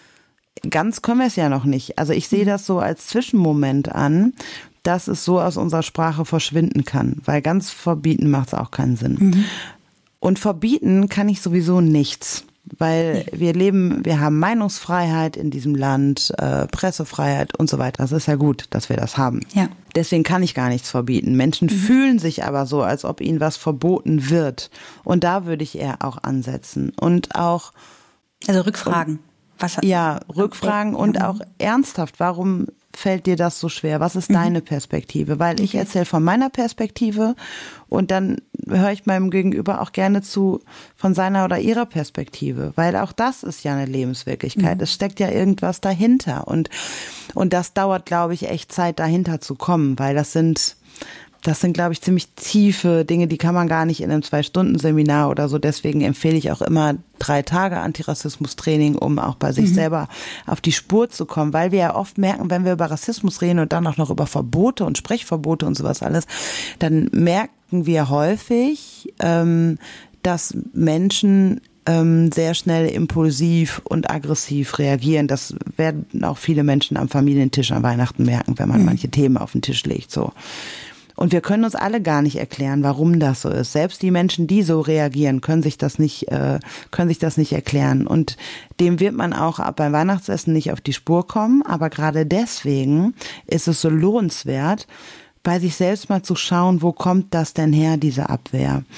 ganz können wir es ja noch nicht. Also ich sehe das so als Zwischenmoment an, dass es so aus unserer Sprache verschwinden kann, weil ganz verbieten macht es auch keinen Sinn. Mhm. Und verbieten kann ich sowieso nichts, weil nee. wir leben, wir haben Meinungsfreiheit in diesem Land, äh, Pressefreiheit und so weiter. Das ist ja gut, dass wir das haben. Ja. Deswegen kann ich gar nichts verbieten. Menschen mhm. fühlen sich aber so, als ob ihnen was verboten wird. Und da würde ich eher auch ansetzen und auch also Rückfragen. Was hat, ja, Rückfragen okay. und auch ernsthaft, warum fällt dir das so schwer? Was ist mhm. deine Perspektive? Weil okay. ich erzähle von meiner Perspektive und dann höre ich meinem Gegenüber auch gerne zu von seiner oder ihrer Perspektive, weil auch das ist ja eine Lebenswirklichkeit. Mhm. Es steckt ja irgendwas dahinter und, und das dauert, glaube ich, echt Zeit, dahinter zu kommen, weil das sind Das sind, glaube ich, ziemlich tiefe Dinge, die kann man gar nicht in einem Zwei-Stunden-Seminar oder so. Deswegen empfehle ich auch immer drei Tage Antirassismus-Training, um auch bei sich mhm. selber auf die Spur zu kommen. Weil wir ja oft merken, wenn wir über Rassismus reden und dann auch noch über Verbote und Sprechverbote und sowas alles, dann merken wir häufig, ähm, dass Menschen ähm, sehr schnell impulsiv und aggressiv reagieren. Das werden auch viele Menschen am Familientisch an Weihnachten merken, wenn man mhm. manche Themen auf den Tisch legt, so. Und wir können uns alle gar nicht erklären, warum das so ist. Selbst die Menschen, die so reagieren, können sich das nicht, äh, können sich das nicht erklären. Und dem wird man auch beim Weihnachtsessen nicht auf die Spur kommen. Aber gerade deswegen ist es so lohnenswert, bei sich selbst mal zu schauen, wo kommt das denn her, diese Abwehr?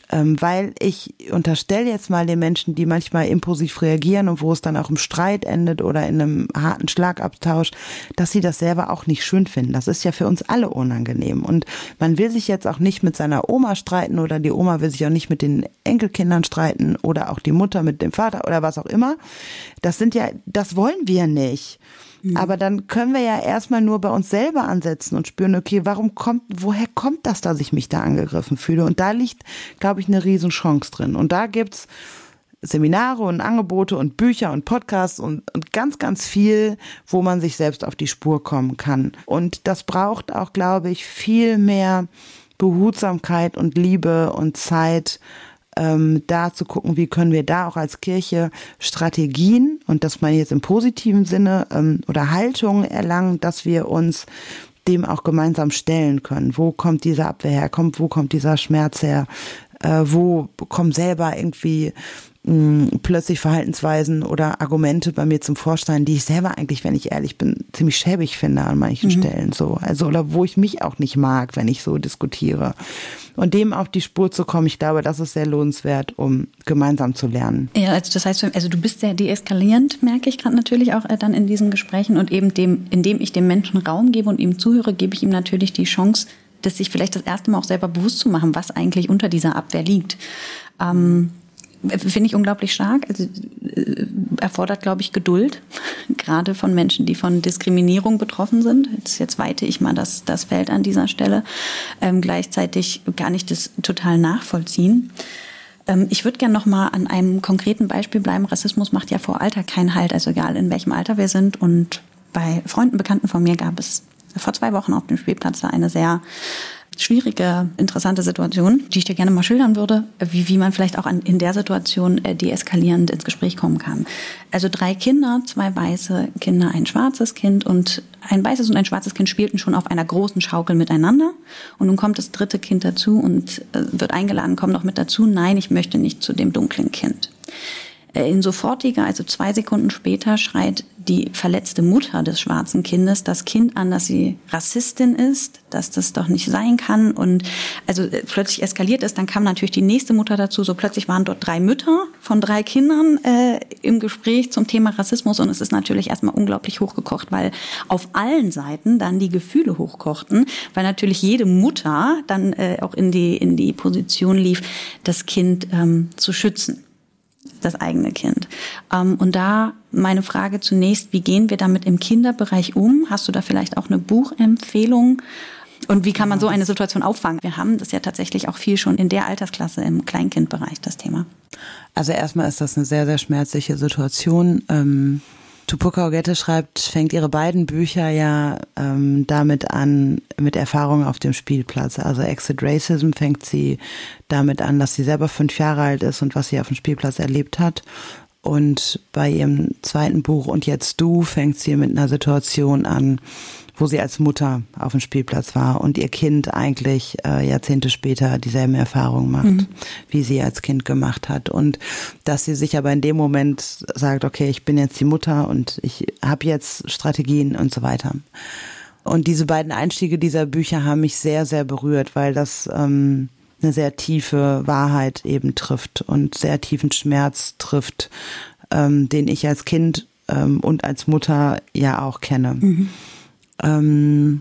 Ähm, weil ich unterstelle jetzt mal den Menschen, die manchmal impulsiv reagieren und wo es dann auch im Streit endet oder in einem harten Schlagabtausch, dass sie das selber auch nicht schön finden. Das ist ja für uns alle unangenehm. Und man will sich jetzt auch nicht mit seiner Oma streiten oder die Oma will sich auch nicht mit den Enkelkindern streiten oder auch die Mutter mit dem Vater oder was auch immer. Das sind ja, das wollen wir nicht. Aber dann können wir ja erstmal nur bei uns selber ansetzen und spüren, okay, warum kommt, woher kommt das, dass ich mich da angegriffen fühle? Und da liegt, glaube ich, eine Riesenchance drin. Und da gibt's Seminare und Angebote und Bücher und Podcasts und, und ganz, ganz viel, wo man sich selbst auf die Spur kommen kann. Und das braucht auch, glaube ich, viel mehr Behutsamkeit und Liebe und Zeit, Ähm, da zu gucken, wie können wir da auch als Kirche Strategien, und das meine ich jetzt im positiven Sinne, ähm, oder Haltungen erlangen, dass wir uns dem auch gemeinsam stellen können. Wo kommt diese Abwehr her? Kommt, wo kommt dieser Schmerz her? Äh, wo kommen selber irgendwie mh, plötzlich Verhaltensweisen oder Argumente bei mir zum Vorschein, die ich selber eigentlich, wenn ich ehrlich bin, ziemlich schäbig finde an manchen mhm. Stellen so. Also, oder wo ich mich auch nicht mag, wenn ich so diskutiere. Und dem auf die Spur zu kommen, ich glaube, das ist sehr lohnenswert, um gemeinsam zu lernen. Ja, also das heißt, also du bist sehr deeskalierend, merke ich gerade natürlich auch äh, dann in diesen Gesprächen und eben dem, indem ich dem Menschen Raum gebe und ihm zuhöre, gebe ich ihm natürlich die Chance, das sich vielleicht das erste Mal auch selber bewusst zu machen, was eigentlich unter dieser Abwehr liegt. Ähm, Finde ich unglaublich stark. Also äh, erfordert, glaube ich, Geduld, gerade von Menschen, die von Diskriminierung betroffen sind. Jetzt, jetzt weite ich mal das, das Feld an dieser Stelle. Ähm, gleichzeitig kann ich das total nachvollziehen. Ähm, ich würde gerne noch mal an einem konkreten Beispiel bleiben. Rassismus macht ja vor Alter keinen Halt, also egal in welchem Alter wir sind. Und bei Freunden, Bekannten von mir gab es vor zwei Wochen auf dem Spielplatz eine sehr schwierige, interessante Situation, die ich dir gerne mal schildern würde, wie, wie man vielleicht auch an, in der Situation äh, deeskalierend ins Gespräch kommen kann. Also drei Kinder, zwei weiße Kinder, ein schwarzes Kind, und ein weißes und ein schwarzes Kind spielten schon auf einer großen Schaukel miteinander. Und nun kommt das dritte Kind dazu und äh, wird eingeladen, komm doch mit dazu. Nein, ich möchte nicht zu dem dunklen Kind. In sofortiger, also zwei Sekunden später, schreit die verletzte Mutter des schwarzen Kindes das Kind an, dass sie Rassistin ist, dass das doch nicht sein kann. Und also plötzlich eskaliert es. Dann kam natürlich die nächste Mutter dazu. So plötzlich waren dort drei Mütter von drei Kindern äh, im Gespräch zum Thema Rassismus. Und es ist natürlich erstmal unglaublich hochgekocht, weil auf allen Seiten dann die Gefühle hochkochten, weil natürlich jede Mutter dann äh, auch in die, in die Position lief, das Kind ähm, zu schützen. Das eigene Kind. Und da meine Frage zunächst, wie gehen wir damit im Kinderbereich um? Hast du da vielleicht auch eine Buchempfehlung? Und wie kann man so eine Situation auffangen? Wir haben das ja tatsächlich auch viel schon in der Altersklasse im Kleinkindbereich, das Thema. Also erstmal ist das eine sehr, sehr schmerzliche Situation. Ähm Tupoka Ogette schreibt, fängt ihre beiden Bücher ja ähm, damit an, mit Erfahrungen auf dem Spielplatz. Also Exit Racism fängt sie damit an, dass sie selber fünf Jahre alt ist und was sie auf dem Spielplatz erlebt hat. Und bei ihrem zweiten Buch Und jetzt du fängt sie mit einer Situation an, wo sie als Mutter auf dem Spielplatz war und ihr Kind eigentlich äh, Jahrzehnte später dieselben Erfahrungen macht, mhm. wie sie als Kind gemacht hat. Und dass sie sich aber in dem Moment sagt, okay, ich bin jetzt die Mutter und ich habe jetzt Strategien und so weiter. Und diese beiden Einstiege dieser Bücher haben mich sehr, sehr berührt, weil das ähm, eine sehr tiefe Wahrheit eben trifft und sehr tiefen Schmerz trifft, ähm, den ich als Kind ähm, und als Mutter ja auch kenne. Mhm. Ähm,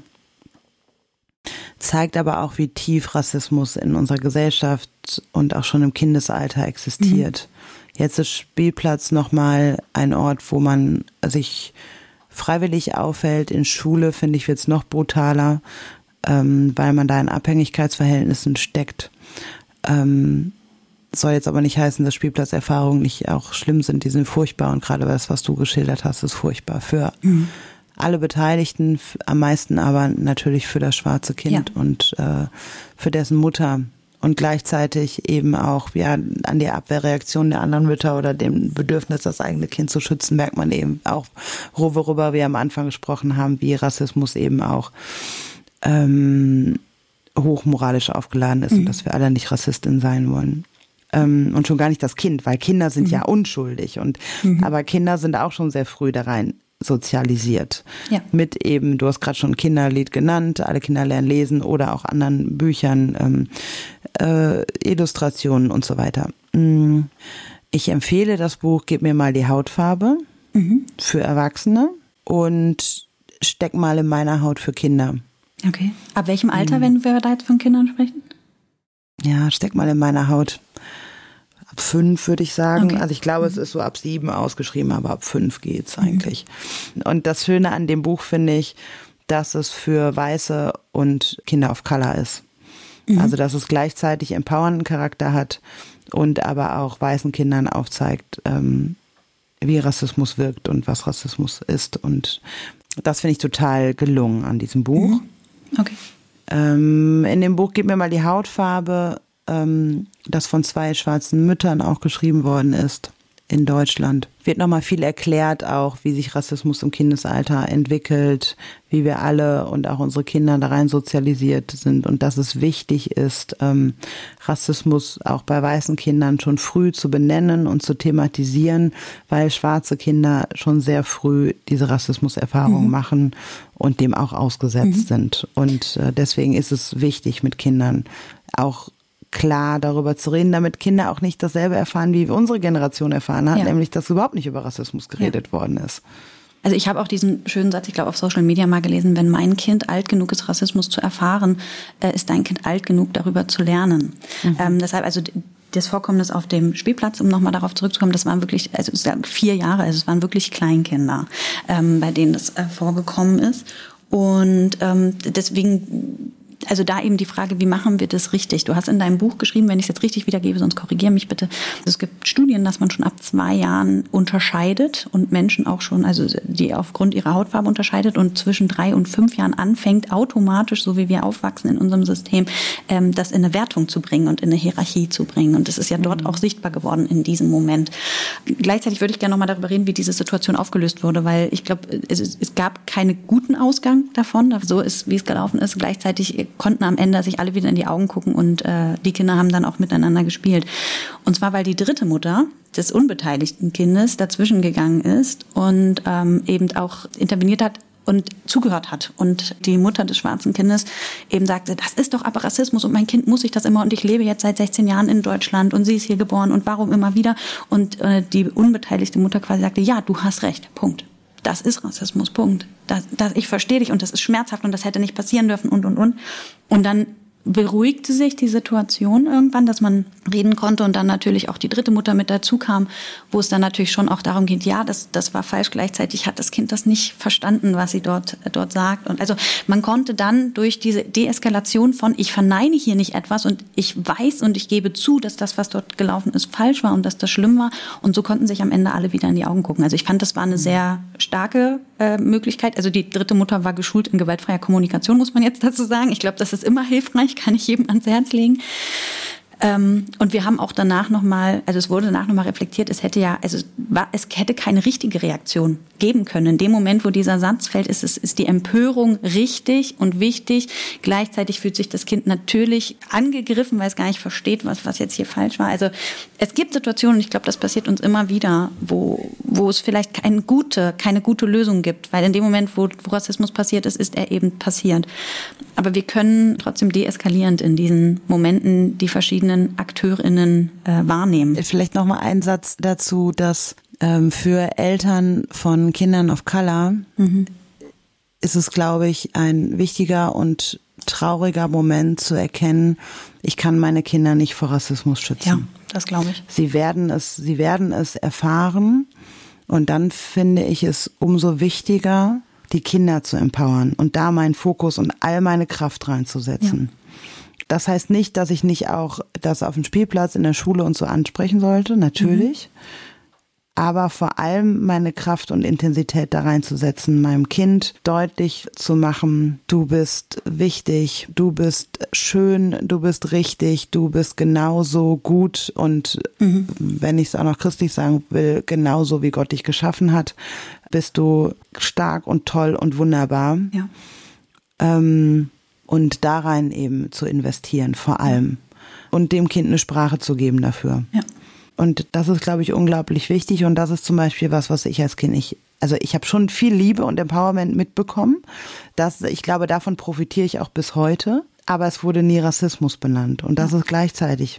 zeigt aber auch, wie tief Rassismus in unserer Gesellschaft und auch schon im Kindesalter existiert. Mhm. Jetzt ist Spielplatz nochmal ein Ort, wo man sich freiwillig aufhält. In Schule, finde ich, wird es noch brutaler, ähm, weil man da in Abhängigkeitsverhältnissen steckt. Ähm, soll jetzt aber nicht heißen, dass Spielplatzerfahrungen nicht auch schlimm sind. Die sind furchtbar und gerade das, was du geschildert hast, ist furchtbar für mhm. alle Beteiligten, am meisten aber natürlich für das schwarze Kind ja. und äh, für dessen Mutter und gleichzeitig eben auch ja an die Abwehrreaktion der anderen Mütter oder dem Bedürfnis, das eigene Kind zu schützen, merkt man eben auch, worüber wir am Anfang gesprochen haben, wie Rassismus eben auch ähm, hochmoralisch aufgeladen ist mhm. und dass wir alle nicht Rassistin sein wollen. Ähm, und schon gar nicht das Kind, weil Kinder sind mhm. ja unschuldig und mhm. aber Kinder sind auch schon sehr früh da rein sozialisiert. Ja. Mit eben, du hast gerade schon ein Kinderlied genannt, alle Kinder lernen lesen oder auch anderen Büchern, ähm, äh, Illustrationen und so weiter. Ich empfehle das Buch Gib mir mal die Hautfarbe mhm. für Erwachsene und Steck mal in meiner Haut für Kinder. Okay. Ab welchem Alter, mhm. wenn wir da jetzt von Kindern sprechen? Ja, Steck mal in meiner Haut. Ab fünf würde ich sagen. Okay. Also ich glaube, es ist so ab sieben ausgeschrieben, aber ab fünf geht's eigentlich. Mhm. Und das Schöne an dem Buch finde ich, dass es für Weiße und Kinder of Color ist. Mhm. Also dass es gleichzeitig empowernden Charakter hat und aber auch weißen Kindern aufzeigt, ähm, wie Rassismus wirkt und was Rassismus ist. Und das finde ich total gelungen an diesem Buch. Mhm. Okay. Ähm, in dem Buch Gib mir mal die Hautfarbe, ähm, das von zwei schwarzen Müttern auch geschrieben worden ist in Deutschland. Wird nochmal viel erklärt auch, wie sich Rassismus im Kindesalter entwickelt, wie wir alle und auch unsere Kinder da rein sozialisiert sind und dass es wichtig ist, ähm, Rassismus auch bei weißen Kindern schon früh zu benennen und zu thematisieren, weil schwarze Kinder schon sehr früh diese Rassismuserfahrung mhm. machen und dem auch ausgesetzt mhm. sind. Und äh, deswegen ist es wichtig, mit Kindern auch klar darüber zu reden, damit Kinder auch nicht dasselbe erfahren, wie unsere Generation erfahren hat, ja. nämlich, dass überhaupt nicht über Rassismus geredet ja. worden ist. Also ich habe auch diesen schönen Satz, ich glaube auf Social Media mal gelesen, wenn mein Kind alt genug ist, Rassismus zu erfahren, äh, ist dein Kind alt genug, darüber zu lernen. Mhm. Ähm, deshalb, also das Vorkommnis auf dem Spielplatz, um nochmal darauf zurückzukommen, das waren wirklich, also es waren vier Jahre, also es waren wirklich Kleinkinder, ähm, bei denen das äh, vorgekommen ist. Und ähm, deswegen... Also da eben die Frage, wie machen wir das richtig? Du hast in deinem Buch geschrieben, wenn ich es jetzt richtig wiedergebe, sonst korrigiere mich bitte. Es gibt Studien, dass man schon ab zwei Jahren unterscheidet und Menschen auch schon, also die aufgrund ihrer Hautfarbe unterscheidet und zwischen drei und fünf Jahren anfängt, automatisch, so wie wir aufwachsen in unserem System, das in eine Wertung zu bringen und in eine Hierarchie zu bringen. Und das ist ja dort mhm. auch sichtbar geworden in diesem Moment. Gleichzeitig würde ich gerne nochmal darüber reden, wie diese Situation aufgelöst wurde, weil ich glaube, es, es gab keinen guten Ausgang davon, so ist, wie es gelaufen ist. Gleichzeitig konnten am Ende sich alle wieder in die Augen gucken und äh, die Kinder haben dann auch miteinander gespielt. Und zwar, weil die dritte Mutter des unbeteiligten Kindes dazwischen gegangen ist und ähm, eben auch interveniert hat und zugehört hat. Und die Mutter des schwarzen Kindes eben sagte, das ist doch aber Rassismus und mein Kind muss sich das immer und ich lebe jetzt seit sechzehn Jahren in Deutschland und sie ist hier geboren und warum immer wieder? Und äh, die unbeteiligte Mutter quasi sagte, ja, du hast recht, Punkt. Das ist Rassismus, Punkt. Das, das, ich verstehe dich und das ist schmerzhaft und das hätte nicht passieren dürfen und, und, und. Und dann beruhigte sich die Situation irgendwann, dass man reden konnte und dann natürlich auch die dritte Mutter mit dazu kam, wo es dann natürlich schon auch darum geht, ja, das, das war falsch. Gleichzeitig hat das Kind das nicht verstanden, was sie dort, dort sagt. Und also man konnte dann durch diese Deeskalation von, ich verneine hier nicht etwas und ich weiß und ich gebe zu, dass das, was dort gelaufen ist, falsch war und dass das schlimm war. Und so konnten sich am Ende alle wieder in die Augen gucken. Also ich fand, das war eine sehr starke äh, Möglichkeit. Also die dritte Mutter war geschult in gewaltfreier Kommunikation, muss man jetzt dazu sagen. Ich glaube, das ist immer hilfreich, kann ich jedem ans Herz legen. Ähm, und wir haben auch danach nochmal, also es wurde danach nochmal reflektiert, es hätte ja, also war, es hätte keine richtige Reaktion geben können. In dem Moment, wo dieser Satz fällt, ist es, ist die Empörung richtig und wichtig. Gleichzeitig fühlt sich das Kind natürlich angegriffen, weil es gar nicht versteht, was, was jetzt hier falsch war. Also es gibt Situationen, ich glaube, das passiert uns immer wieder, wo, wo es vielleicht keine gute, keine gute Lösung gibt, weil in dem Moment, wo, wo Rassismus passiert ist, ist er eben passiert. Aber wir können trotzdem deeskalierend in diesen Momenten die verschiedenen AkteurInnen äh, wahrnehmen. Vielleicht noch mal ein Satz dazu, dass ähm, für Eltern von Kindern of Color mhm. ist es, glaube ich, ein wichtiger und trauriger Moment zu erkennen, ich kann meine Kinder nicht vor Rassismus schützen. Ja, das glaube ich. Sie werden es, sie werden es erfahren und dann finde ich es umso wichtiger, die Kinder zu empowern und da meinen Fokus und all meine Kraft reinzusetzen. Ja. Das heißt nicht, dass ich nicht auch das auf dem Spielplatz, in der Schule und so ansprechen sollte, natürlich. Mhm. Aber vor allem meine Kraft und Intensität da reinzusetzen, meinem Kind deutlich zu machen, du bist wichtig, du bist schön, du bist richtig, du bist genauso gut und mhm. wenn ich es auch noch christlich sagen will, genauso wie Gott dich geschaffen hat, bist du stark und toll und wunderbar. Ja. Ähm, und da rein eben zu investieren, vor allem. Und dem Kind eine Sprache zu geben dafür. Ja. Und das ist, glaube ich, unglaublich wichtig. Und das ist zum Beispiel was, was ich als Kind nicht, also ich habe schon viel Liebe und Empowerment mitbekommen. Das, ich glaube, davon profitiere ich auch bis heute. aber es wurde nie Rassismus benannt. Und das ja. ist gleichzeitig,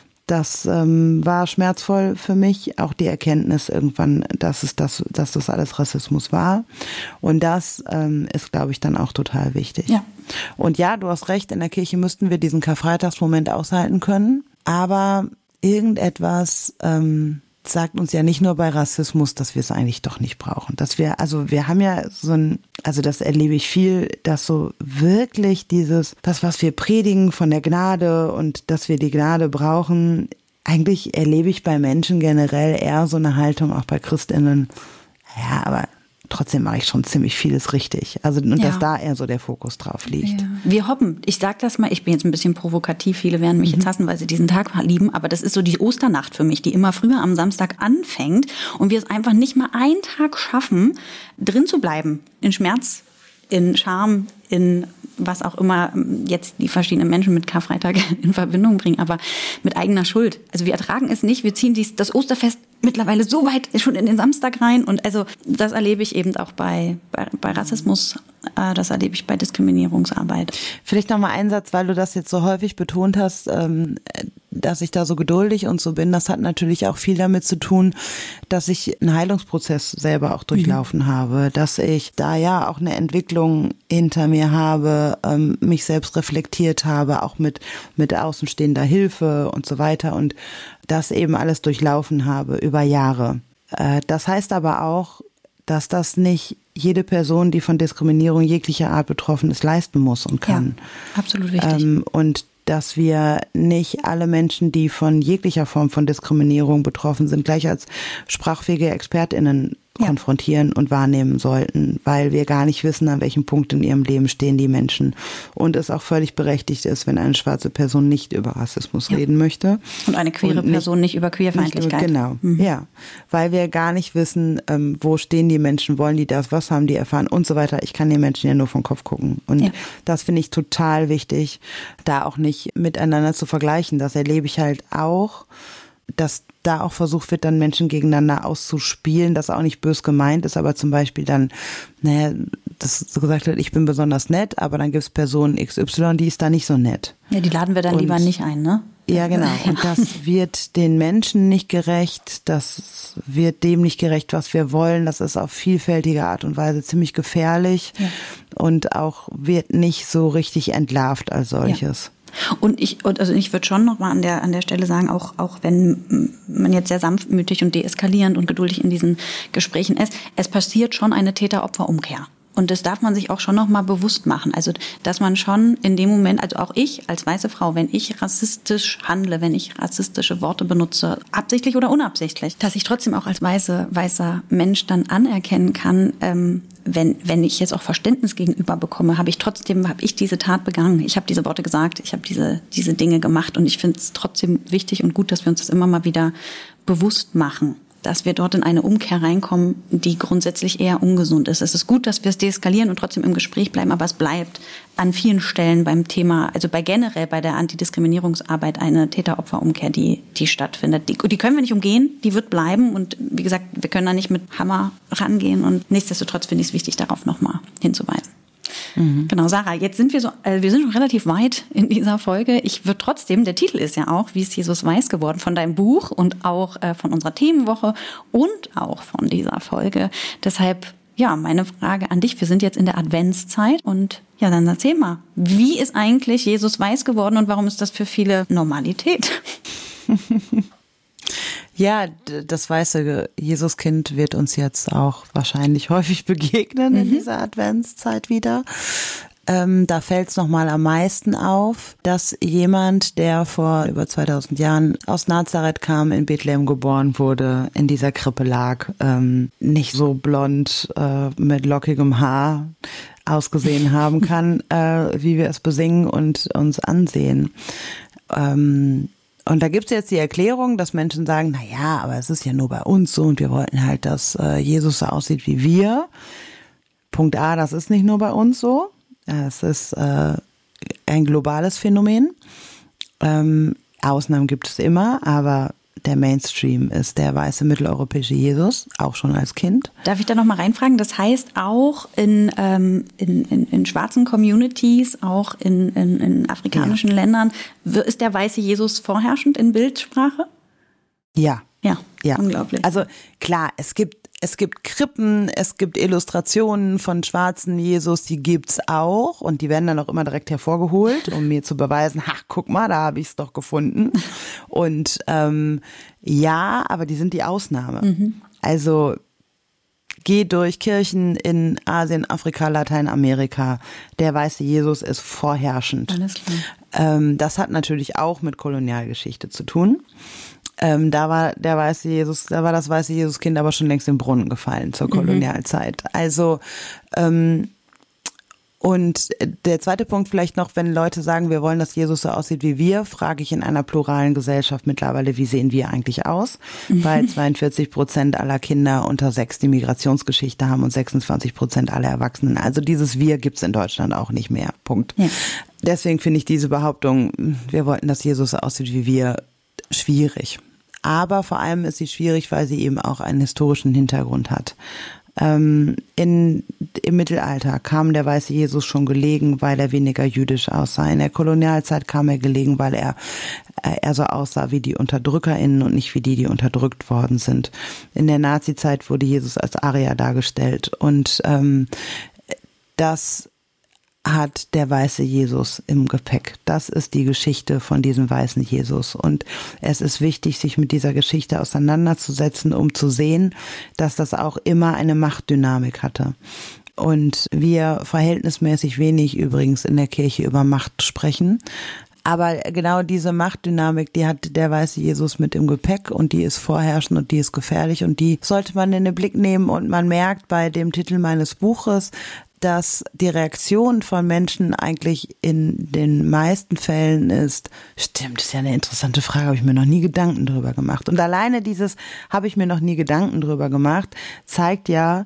das ähm, war schmerzvoll für mich, auch die Erkenntnis irgendwann, dass es das, dass das alles Rassismus war. Und das ähm, ist, glaube ich, dann auch total wichtig. Ja. Und ja, du hast recht, in der Kirche müssten wir diesen Karfreitagsmoment aushalten können. Aber irgendetwas ähm, sagt uns ja nicht nur bei Rassismus, dass wir es eigentlich doch nicht brauchen. Dass wir, also wir haben ja so ein, also das erlebe ich viel, dass so wirklich dieses, das, was wir predigen von der Gnade und dass wir die Gnade brauchen, eigentlich erlebe ich bei Menschen generell eher so eine Haltung, auch bei ChristInnen, ja, aber trotzdem mache ich schon ziemlich vieles richtig. Also, und ja. dass da eher so der Fokus drauf liegt. Ja. Wir hoppen, ich sag das mal, ich bin jetzt ein bisschen provokativ, viele werden mich mhm. jetzt hassen, weil sie diesen Tag lieben, aber das ist so die Osternacht für mich, die immer früher am Samstag anfängt und wir es einfach nicht mal einen Tag schaffen, drin zu bleiben. In Schmerz, in Scham, in was auch immer jetzt die verschiedenen Menschen mit Karfreitag in Verbindung bringen, aber mit eigener Schuld. Also wir ertragen es nicht, wir ziehen dies, das Osterfest mittlerweile so weit schon in den Samstag rein und also das erlebe ich eben auch bei, bei, bei Rassismus, äh, das erlebe ich bei Diskriminierungsarbeit. Vielleicht noch mal einen Satz, weil du das jetzt so häufig betont hast, ähm, dass ich da so geduldig und so bin. Das hat natürlich auch viel damit zu tun, dass ich einen Heilungsprozess selber auch durchlaufen mhm. habe, dass ich da ja auch eine Entwicklung hinter mir habe, ähm, mich selbst reflektiert habe, auch mit mit außenstehender Hilfe und so weiter und das eben alles durchlaufen habe über Jahre. Äh, das heißt aber auch, dass das nicht jede Person, die von Diskriminierung jeglicher Art betroffen ist, leisten muss und kann. Ja, absolut wichtig. Ähm, und dass wir nicht alle Menschen, die von jeglicher Form von Diskriminierung betroffen sind, gleich als sprachfähige ExpertInnen ja. konfrontieren und wahrnehmen sollten, weil wir gar nicht wissen, an welchem Punkt in ihrem Leben stehen die Menschen. Und es auch völlig berechtigt ist, wenn eine schwarze Person nicht über Rassismus ja. reden möchte. Und eine queere und nicht, Person nicht über Queerfeindlichkeit. Nicht, genau, mhm. ja. Weil wir gar nicht wissen, ähm, wo stehen die Menschen, wollen die das, was haben die erfahren und so weiter. Ich kann den Menschen ja nur vom Kopf gucken. Und ja. das finde ich total wichtig, da auch nicht miteinander zu vergleichen. Das erlebe ich halt auch, dass da auch versucht wird, dann Menschen gegeneinander auszuspielen, das auch nicht bös gemeint ist, aber zum Beispiel dann, naja, dass so gesagt wird, ich bin besonders nett, aber dann gibt es Person X Y, die ist da nicht so nett. Ja, die laden wir dann und, lieber nicht ein, ne? Ja, genau. Ja. Und das wird den Menschen nicht gerecht, das wird dem nicht gerecht, was wir wollen. Das ist auf vielfältige Art und Weise ziemlich gefährlich ja. und auch wird nicht so richtig entlarvt als solches. Ja. Und ich, also ich würde schon noch mal an der, an der Stelle sagen, auch, auch wenn man jetzt sehr sanftmütig und deeskalierend und geduldig in diesen Gesprächen ist, es passiert schon eine Täter-Opfer-Umkehr. Und das darf man sich auch schon noch mal bewusst machen. Also, dass man schon in dem Moment, also auch ich als weiße Frau, wenn ich rassistisch handle, wenn ich rassistische Worte benutze, absichtlich oder unabsichtlich, dass ich trotzdem auch als weiße, weißer Mensch dann anerkennen kann, ähm, wenn wenn ich jetzt auch Verständnis gegenüber bekomme, habe ich trotzdem, habe ich diese Tat begangen. Ich habe diese Worte gesagt, ich habe diese diese Dinge gemacht und ich finde es trotzdem wichtig und gut, dass wir uns das immer mal wieder bewusst machen, dass wir dort in eine Umkehr reinkommen, die grundsätzlich eher ungesund ist. Es ist gut, dass wir es deeskalieren und trotzdem im Gespräch bleiben, aber es bleibt an vielen Stellen beim Thema, also bei generell bei der Antidiskriminierungsarbeit eine Täter-Opfer-Umkehr, die die stattfindet. Die, die können wir nicht umgehen, die wird bleiben und wie gesagt, wir können da nicht mit Hammer rangehen und nichtsdestotrotz finde ich es wichtig, darauf nochmal hinzuweisen. Mhm. Genau, Sarah, jetzt sind wir so, äh, wir sind schon relativ weit in dieser Folge. Ich würde trotzdem, der Titel ist ja auch, wie ist Jesus weiß geworden, von deinem Buch und auch äh, von unserer Themenwoche und auch von dieser Folge. Deshalb, ja, meine Frage an dich, wir sind jetzt in der Adventszeit und ja, dann erzähl mal, wie ist eigentlich Jesus weiß geworden und warum ist das für viele Normalität? Ja, das weiße Jesuskind wird uns jetzt auch wahrscheinlich häufig begegnen mhm. in dieser Adventszeit wieder. Ähm, da fällt es nochmal am meisten auf, dass jemand, der vor über zweitausend Jahren aus Nazareth kam, in Bethlehem geboren wurde, in dieser Krippe lag, ähm, nicht so blond äh, mit lockigem Haar ausgesehen haben kann, äh, wie wir es besingen und uns ansehen. Ähm, Und da gibt's jetzt die Erklärung, dass Menschen sagen, na ja, aber es ist ja nur bei uns so und wir wollten halt, dass äh, Jesus so aussieht wie wir. Punkt A, das ist nicht nur bei uns so. Es ist äh, ein globales Phänomen. Ähm, Ausnahmen gibt es immer, aber der Mainstream ist der weiße mitteleuropäische Jesus, auch schon als Kind. Darf ich da noch mal reinfragen? Das heißt auch in, ähm, in, in, in schwarzen Communities, auch in, in, in afrikanischen ja. Ländern, ist der weiße Jesus vorherrschend in Bildsprache? Ja. Ja, ja. Unglaublich. Also klar, es gibt Es gibt Krippen, es gibt Illustrationen von schwarzen Jesus, die gibt's auch und die werden dann auch immer direkt hervorgeholt, um mir zu beweisen, ha, guck mal, da habe ich es doch gefunden. Und ähm, ja, aber die sind die Ausnahme. Mhm. Also geh durch Kirchen in Asien, Afrika, Lateinamerika. Der weiße Jesus ist vorherrschend. Alles klar. Ähm, das hat natürlich auch mit Kolonialgeschichte zu tun. Ähm, da war der weiße Jesus, da war das weiße Jesuskind aber schon längst im Brunnen gefallen zur Kolonialzeit. Mhm. Also ähm, und der zweite Punkt vielleicht noch, wenn Leute sagen, wir wollen, dass Jesus so aussieht wie wir, frage ich in einer pluralen Gesellschaft mittlerweile, wie sehen wir eigentlich aus? Mhm. Weil zweiundvierzig Prozent aller Kinder unter sechs die Migrationsgeschichte haben und sechsundzwanzig Prozent aller Erwachsenen. Also dieses Wir gibt's in Deutschland auch nicht mehr. Punkt. Ja. Deswegen finde ich diese Behauptung, wir wollten, dass Jesus so aussieht wie wir, schwierig. Aber vor allem ist sie schwierig, weil sie eben auch einen historischen Hintergrund hat. Ähm, in, im Mittelalter kam der weiße Jesus schon gelegen, weil er weniger jüdisch aussah. In der Kolonialzeit kam er gelegen, weil er, äh, er so aussah wie die UnterdrückerInnen und nicht wie die, die unterdrückt worden sind. In der Nazizeit wurde Jesus als Arier dargestellt und ähm, das hat der weiße Jesus im Gepäck. Das ist die Geschichte von diesem weißen Jesus. Und es ist wichtig, sich mit dieser Geschichte auseinanderzusetzen, um zu sehen, dass das auch immer eine Machtdynamik hatte. Und wir verhältnismäßig wenig übrigens in der Kirche über Macht sprechen. Aber genau diese Machtdynamik, die hat der weiße Jesus mit im Gepäck und die ist vorherrschend und die ist gefährlich und die sollte man in den Blick nehmen. Und man merkt bei dem Titel meines Buches, dass die Reaktion von Menschen eigentlich in den meisten Fällen ist, stimmt, das ist ja eine interessante Frage, habe ich mir noch nie Gedanken drüber gemacht. Und alleine dieses, habe ich mir noch nie Gedanken drüber gemacht, zeigt ja,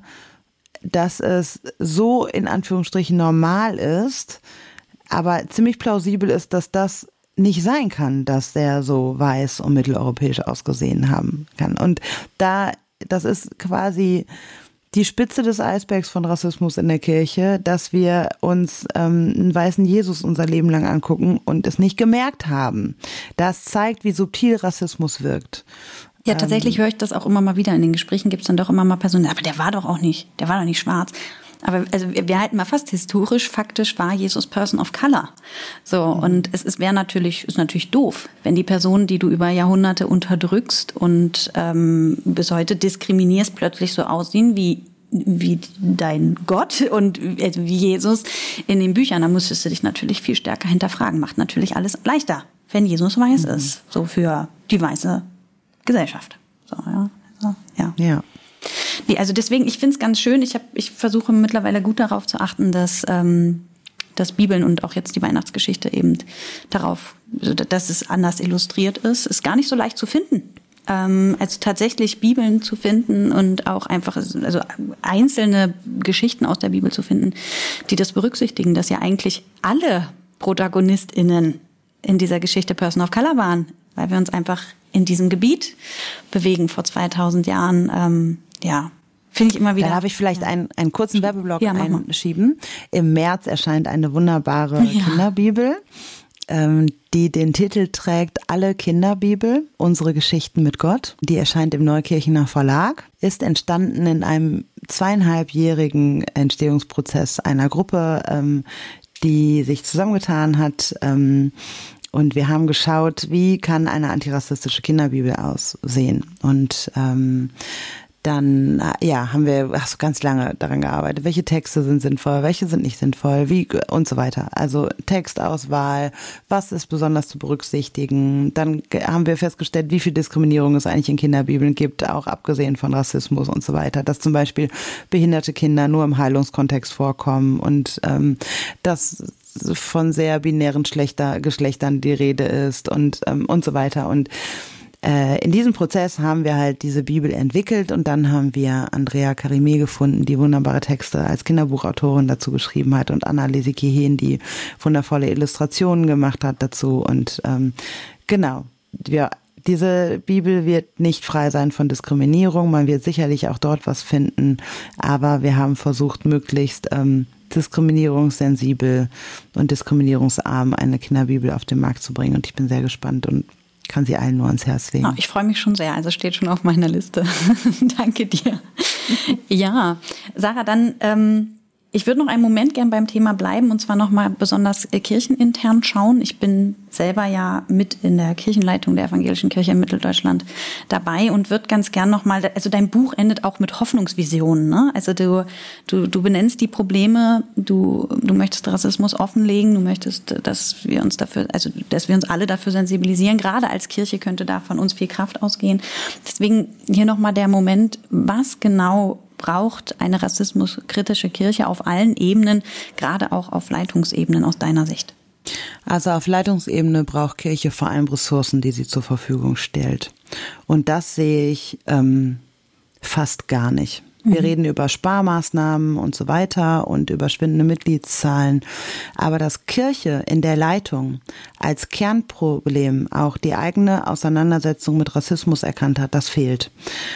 dass es so in Anführungsstrichen normal ist, aber ziemlich plausibel ist, dass das nicht sein kann, dass der so weiß und mitteleuropäisch ausgesehen haben kann. Und da, das ist quasi die Spitze des Eisbergs von Rassismus in der Kirche, dass wir uns ähm, einen weißen Jesus unser Leben lang angucken und es nicht gemerkt haben. Das zeigt, wie subtil Rassismus wirkt. Ja, tatsächlich ähm, höre ich das auch immer mal wieder. In den Gesprächen gibt es dann doch immer mal Personen, aber der war doch auch nicht, der war doch nicht schwarz. Aber also wir, wir halten mal fast historisch, faktisch war Jesus Person of Color. So, mhm. Und es ist wäre natürlich ist natürlich doof, wenn die Person, die du über Jahrhunderte unterdrückst und ähm, bis heute diskriminierst, plötzlich so aussehen wie wie dein Gott und also wie Jesus in den Büchern. Da musstest du dich natürlich viel stärker hinterfragen. Macht natürlich alles leichter, wenn Jesus weiß mhm. ist. So für die weiße Gesellschaft. So, ja. Also, ja. Ja. Nee, also deswegen, ich finde es ganz schön. Ich, hab, ich versuche mittlerweile gut darauf zu achten, dass, ähm, dass Bibeln und auch jetzt die Weihnachtsgeschichte eben darauf, dass es anders illustriert ist, ist gar nicht so leicht zu finden. Ähm, also tatsächlich Bibeln zu finden und auch einfach also einzelne Geschichten aus der Bibel zu finden, die das berücksichtigen, dass ja eigentlich alle ProtagonistInnen in dieser Geschichte Person of Color waren, weil wir uns einfach in diesem Gebiet bewegen vor zweitausend Jahren. Ähm, ja, finde ich immer wieder. Da darf ich vielleicht ja. einen, einen kurzen Werbeblock ja, einschieben. Im März erscheint eine wunderbare ja. Kinderbibel, ähm, die den Titel trägt Alle Kinderbibel, unsere Geschichten mit Gott. Die erscheint im Neukirchener Verlag, ist entstanden in einem zweieinhalbjährigen Entstehungsprozess einer Gruppe, ähm, die sich zusammengetan hat, ähm, und wir haben geschaut, wie kann eine antirassistische Kinderbibel aussehen. Und ähm, dann ja, haben wir ach so, ganz lange daran gearbeitet. Welche Texte sind sinnvoll, welche sind nicht sinnvoll, wie und so weiter. Also Textauswahl, was ist besonders zu berücksichtigen. Dann haben wir festgestellt, wie viel Diskriminierung es eigentlich in Kinderbibeln gibt, auch abgesehen von Rassismus und so weiter. Dass zum Beispiel behinderte Kinder nur im Heilungskontext vorkommen und ähm, dass von sehr binären Schlechter, Geschlechtern die Rede ist und ähm, und so weiter. Und äh, in diesem Prozess haben wir halt diese Bibel entwickelt und dann haben wir Andrea Karimé gefunden, die wunderbare Texte als Kinderbuchautorin dazu geschrieben hat und Anna-Lisi Kehen, die wundervolle Illustrationen gemacht hat dazu. Und ähm, genau, wir diese Bibel wird nicht frei sein von Diskriminierung. Man wird sicherlich auch dort was finden. Aber wir haben versucht, möglichst ähm, diskriminierungssensibel und diskriminierungsarm eine Kinderbibel auf den Markt zu bringen. Und ich bin sehr gespannt und kann sie allen nur ans Herz legen. Oh, ich freue mich schon sehr. Also steht schon auf meiner Liste. Danke dir. Ja, Sarah, dann... Ähm Ich würde noch einen Moment gern beim Thema bleiben und zwar nochmal besonders kirchenintern schauen. Ich bin selber ja mit in der Kirchenleitung der Evangelischen Kirche in Mitteldeutschland dabei und würde ganz gern nochmal, also dein Buch endet auch mit Hoffnungsvisionen, ne? Also du, du, du benennst die Probleme, du, du möchtest Rassismus offenlegen, du möchtest, dass wir uns dafür, also dass wir uns alle dafür sensibilisieren. Gerade als Kirche könnte da von uns viel Kraft ausgehen. Deswegen hier nochmal der Moment, was genau braucht eine rassismuskritische Kirche auf allen Ebenen, gerade auch auf Leitungsebenen aus deiner Sicht? Also auf Leitungsebene braucht Kirche vor allem Ressourcen, die sie zur Verfügung stellt. Und das sehe ich ähm, fast gar nicht. Wir mhm. reden über Sparmaßnahmen und so weiter und über schwindende Mitgliedszahlen. Aber dass Kirche in der Leitung als Kernproblem auch die eigene Auseinandersetzung mit Rassismus erkannt hat, das fehlt.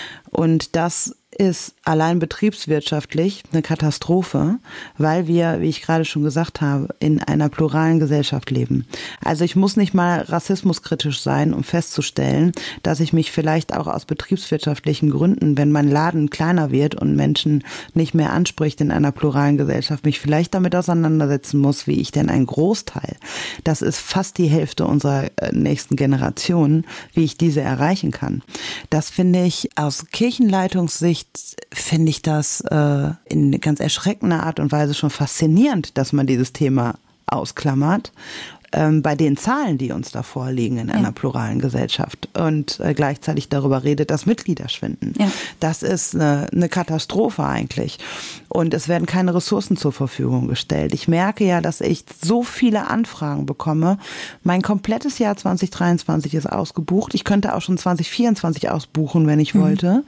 Und das ist allein betriebswirtschaftlich eine Katastrophe, weil wir, wie ich gerade schon gesagt habe, in einer pluralen Gesellschaft leben. Also ich muss nicht mal rassismuskritisch sein, um festzustellen, dass ich mich vielleicht auch aus betriebswirtschaftlichen Gründen, wenn mein Laden kleiner wird und Menschen nicht mehr anspricht in einer pluralen Gesellschaft, mich vielleicht damit auseinandersetzen muss, wie ich denn ein Großteil, das ist fast die Hälfte unserer nächsten Generation, wie ich diese erreichen kann. Das finde ich aus Kirchenleitungssicht finde ich das äh, in ganz erschreckender Art und Weise schon faszinierend, dass man dieses Thema ausklammert, ähm, bei den Zahlen, die uns da vorliegen in ja. einer pluralen Gesellschaft und äh, gleichzeitig darüber redet, dass Mitglieder schwinden. Ja. Das ist eine, eine Katastrophe eigentlich. Und es werden keine Ressourcen zur Verfügung gestellt. Ich merke ja, dass ich so viele Anfragen bekomme. Mein komplettes Jahr zwanzig dreiundzwanzig ist ausgebucht. Ich könnte auch schon zwanzig vierundzwanzig ausbuchen, wenn ich mhm. wollte.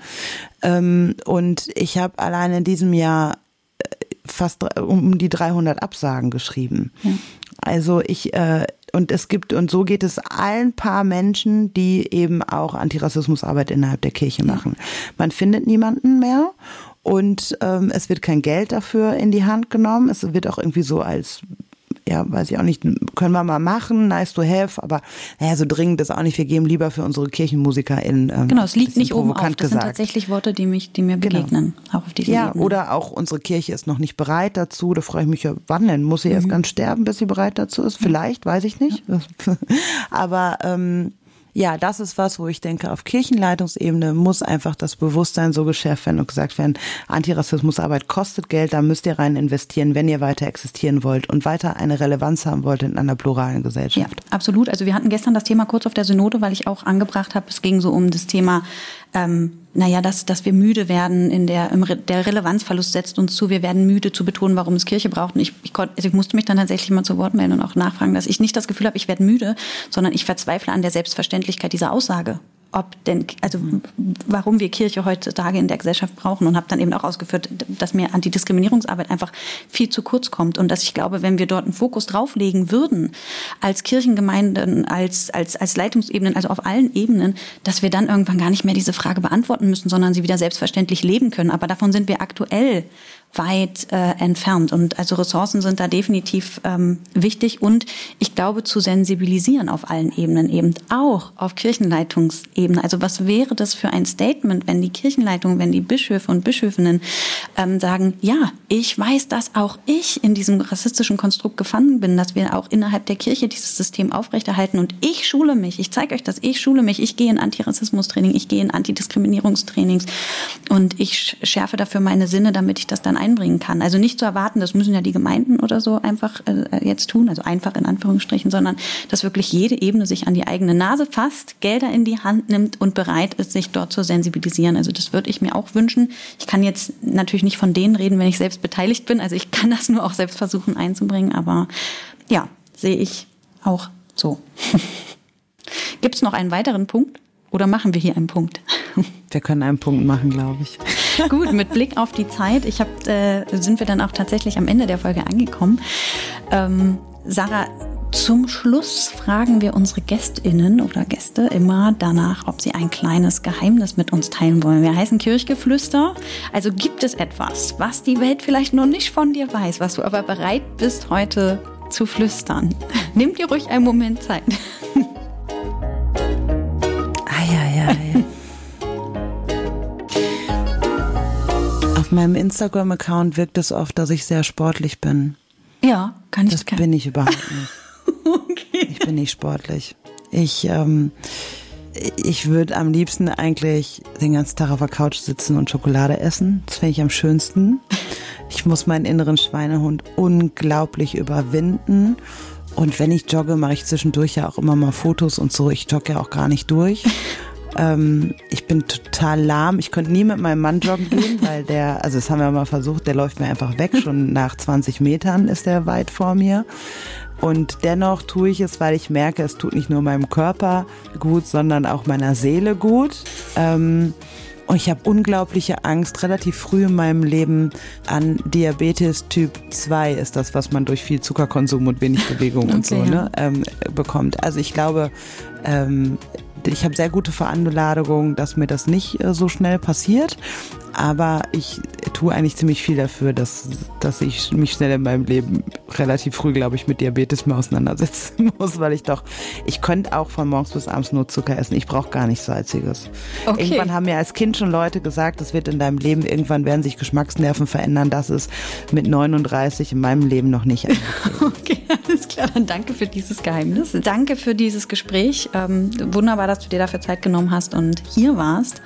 Ähm, und ich habe allein in diesem Jahr fast um die dreihundert Absagen geschrieben. Ja. Also ich, äh, und es gibt, und so geht es allen paar Menschen, die eben auch Antirassismusarbeit innerhalb der Kirche machen. Ja. Man findet niemanden mehr und ähm, es wird kein Geld dafür in die Hand genommen. Es wird auch irgendwie so als, ja, weiß ich auch nicht, können wir mal machen, nice to have, aber naja, so dringend ist auch nicht. Wir geben lieber für unsere KirchenmusikerInnen. Ähm, genau, es liegt nicht oben auf. Das gesagt. sind tatsächlich Worte, die mich, die mir begegnen, genau. auch auf dieser Ja, Ebene. Oder auch unsere Kirche ist noch nicht bereit dazu. Da freue ich mich ja, wann denn? Muss sie mhm. erst ganz sterben, bis sie bereit dazu ist? Vielleicht, weiß ich nicht. Ja. Aber ähm, ja, das ist was, wo ich denke, auf Kirchenleitungsebene muss einfach das Bewusstsein so geschärft werden und gesagt werden, Antirassismusarbeit kostet Geld, da müsst ihr rein investieren, wenn ihr weiter existieren wollt und weiter eine Relevanz haben wollt in einer pluralen Gesellschaft. Ja, absolut. Also wir hatten gestern das Thema kurz auf der Synode, weil ich auch angebracht habe, es ging so um das Thema, ähm, naja, dass, dass wir müde werden, in der, im Re- der Relevanzverlust setzt uns zu, wir werden müde zu betonen, warum es Kirche braucht. Und ich, ich, konnte, also ich musste mich dann tatsächlich mal zu Wort melden und auch nachfragen, dass ich nicht das Gefühl habe, ich werde müde, sondern ich verzweifle an der Selbstverständlichkeit dieser Aussage. Ob denn, also warum wir Kirche heutzutage in der Gesellschaft brauchen und habe dann eben auch ausgeführt, dass mir Antidiskriminierungsarbeit einfach viel zu kurz kommt und dass ich glaube, wenn wir dort einen Fokus drauflegen würden, als Kirchengemeinden, als, als, als Leitungsebenen, also auf allen Ebenen, dass wir dann irgendwann gar nicht mehr diese Frage beantworten müssen, sondern sie wieder selbstverständlich leben können. Aber davon sind wir aktuell weit äh, entfernt. Und also Ressourcen sind da definitiv ähm, wichtig und ich glaube zu sensibilisieren auf allen Ebenen, eben auch auf Kirchenleitungsebene. Also was wäre das für ein Statement, wenn die Kirchenleitung, wenn die Bischöfe und Bischöfinnen ähm, sagen, ja, ich weiß, dass auch ich in diesem rassistischen Konstrukt gefangen bin, dass wir auch innerhalb der Kirche dieses System aufrechterhalten und ich schule mich, ich zeige euch das, ich schule mich, ich gehe in Antirassismus-Training, ich gehe in Antidiskriminierungstrainings und ich schärfe dafür meine Sinne, damit ich das dann einbringen kann. Also nicht zu erwarten, das müssen ja die Gemeinden oder so einfach äh, jetzt tun, also einfach in Anführungsstrichen, sondern dass wirklich jede Ebene sich an die eigene Nase fasst, Gelder in die Hand nimmt und bereit ist, sich dort zu sensibilisieren. Also das würde ich mir auch wünschen. Ich kann jetzt natürlich nicht von denen reden, wenn ich selbst beteiligt bin. Also ich kann das nur auch selbst versuchen einzubringen, aber ja, sehe ich auch so. Gibt es noch einen weiteren Punkt oder machen wir hier einen Punkt? Wir können einen Punkt machen, glaube ich. Gut, mit Blick auf die Zeit, ich hab, äh, sind wir dann auch tatsächlich am Ende der Folge angekommen. Ähm, Sarah, Zum Schluss fragen wir unsere GästInnen oder Gäste immer danach, ob sie ein kleines Geheimnis mit uns teilen wollen. Wir heißen Kirchgeflüster. Also gibt es etwas, was die Welt vielleicht noch nicht von dir weiß, was du aber bereit bist, heute zu flüstern? Nimm dir ruhig einen Moment Zeit. Eieiei. Auf meinem Instagram-Account wirkt es oft, dass ich sehr sportlich bin. Ja, kann ich. Das kann. bin ich überhaupt nicht. Okay. Ich bin nicht sportlich. Ich, ähm, ich würde am liebsten eigentlich den ganzen Tag auf der Couch sitzen und Schokolade essen. Das fände ich am schönsten. Ich muss meinen inneren Schweinehund unglaublich überwinden. Und wenn ich jogge, mache ich zwischendurch ja auch immer mal Fotos und so. Ich jogge ja auch gar nicht durch. Ähm, ich bin total lahm. Ich könnte nie mit meinem Mann joggen gehen, weil der, also das haben wir mal versucht, der läuft mir einfach weg. Schon nach zwanzig Metern ist der weit vor mir. Und dennoch tue ich es, weil ich merke, es tut nicht nur meinem Körper gut, sondern auch meiner Seele gut. Ähm, und ich habe unglaubliche Angst, relativ früh in meinem Leben an Diabetes Typ zwei ist das, was man durch viel Zuckerkonsum und wenig Bewegung und Okay, so ja. ne, ähm, bekommt. Also ich glaube, ähm, ich habe sehr gute Veranlagung, dass mir das nicht äh, so schnell passiert. Aber ich tue eigentlich ziemlich viel dafür, dass, dass ich mich schnell in meinem Leben relativ früh, glaube ich, mit Diabetes mal auseinandersetzen muss, weil ich doch, ich könnte auch von morgens bis abends nur Zucker essen. Ich brauche gar nichts Salziges. Okay. Irgendwann haben mir als Kind schon Leute gesagt, das wird in deinem Leben, irgendwann werden sich Geschmacksnerven verändern. Das ist mit neununddreißig in meinem Leben noch nicht eingetreten. Okay, alles klar. Dann danke für dieses Geheimnis. Danke für dieses Gespräch. Ähm, wunderbar, dass du dir dafür Zeit genommen hast und hier warst.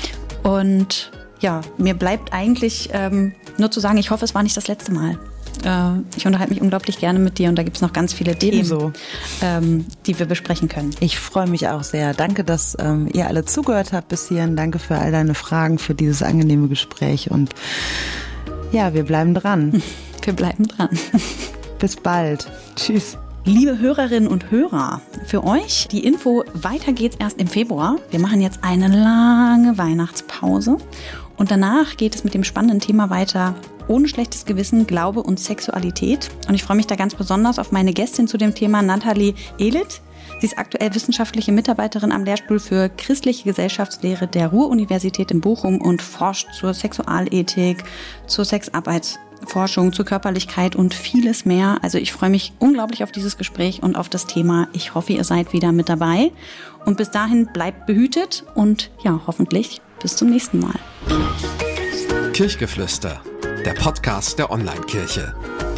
Und ja, mir bleibt eigentlich ähm, nur zu sagen, ich hoffe, es war nicht das letzte Mal. Äh, ich unterhalte mich unglaublich gerne mit dir und da gibt es noch ganz viele Themen, ähm, die wir besprechen können. Ich freue mich auch sehr. Danke, dass ähm, ihr alle zugehört habt bis hierhin. Danke für all deine Fragen, für dieses angenehme Gespräch und ja, wir bleiben dran. Wir bleiben dran. Bis bald. Tschüss. Liebe Hörerinnen und Hörer, für euch die Info, weiter geht's erst im Februar. Wir machen jetzt eine lange Weihnachtspause und danach geht es mit dem spannenden Thema weiter, ohne schlechtes Gewissen, Glaube und Sexualität. Und ich freue mich da ganz besonders auf meine Gästin zu dem Thema, Nathalie Ehlet. Sie ist aktuell wissenschaftliche Mitarbeiterin am Lehrstuhl für christliche Gesellschaftslehre der Ruhr-Universität in Bochum und forscht zur Sexualethik, zur Sexarbeitsforschung, zur Körperlichkeit und vieles mehr. Also ich freue mich unglaublich auf dieses Gespräch und auf das Thema. Ich hoffe, ihr seid wieder mit dabei. Und bis dahin bleibt behütet und ja, hoffentlich bis zum nächsten Mal. Kirchgeflüster, der Podcast der Online-Kirche.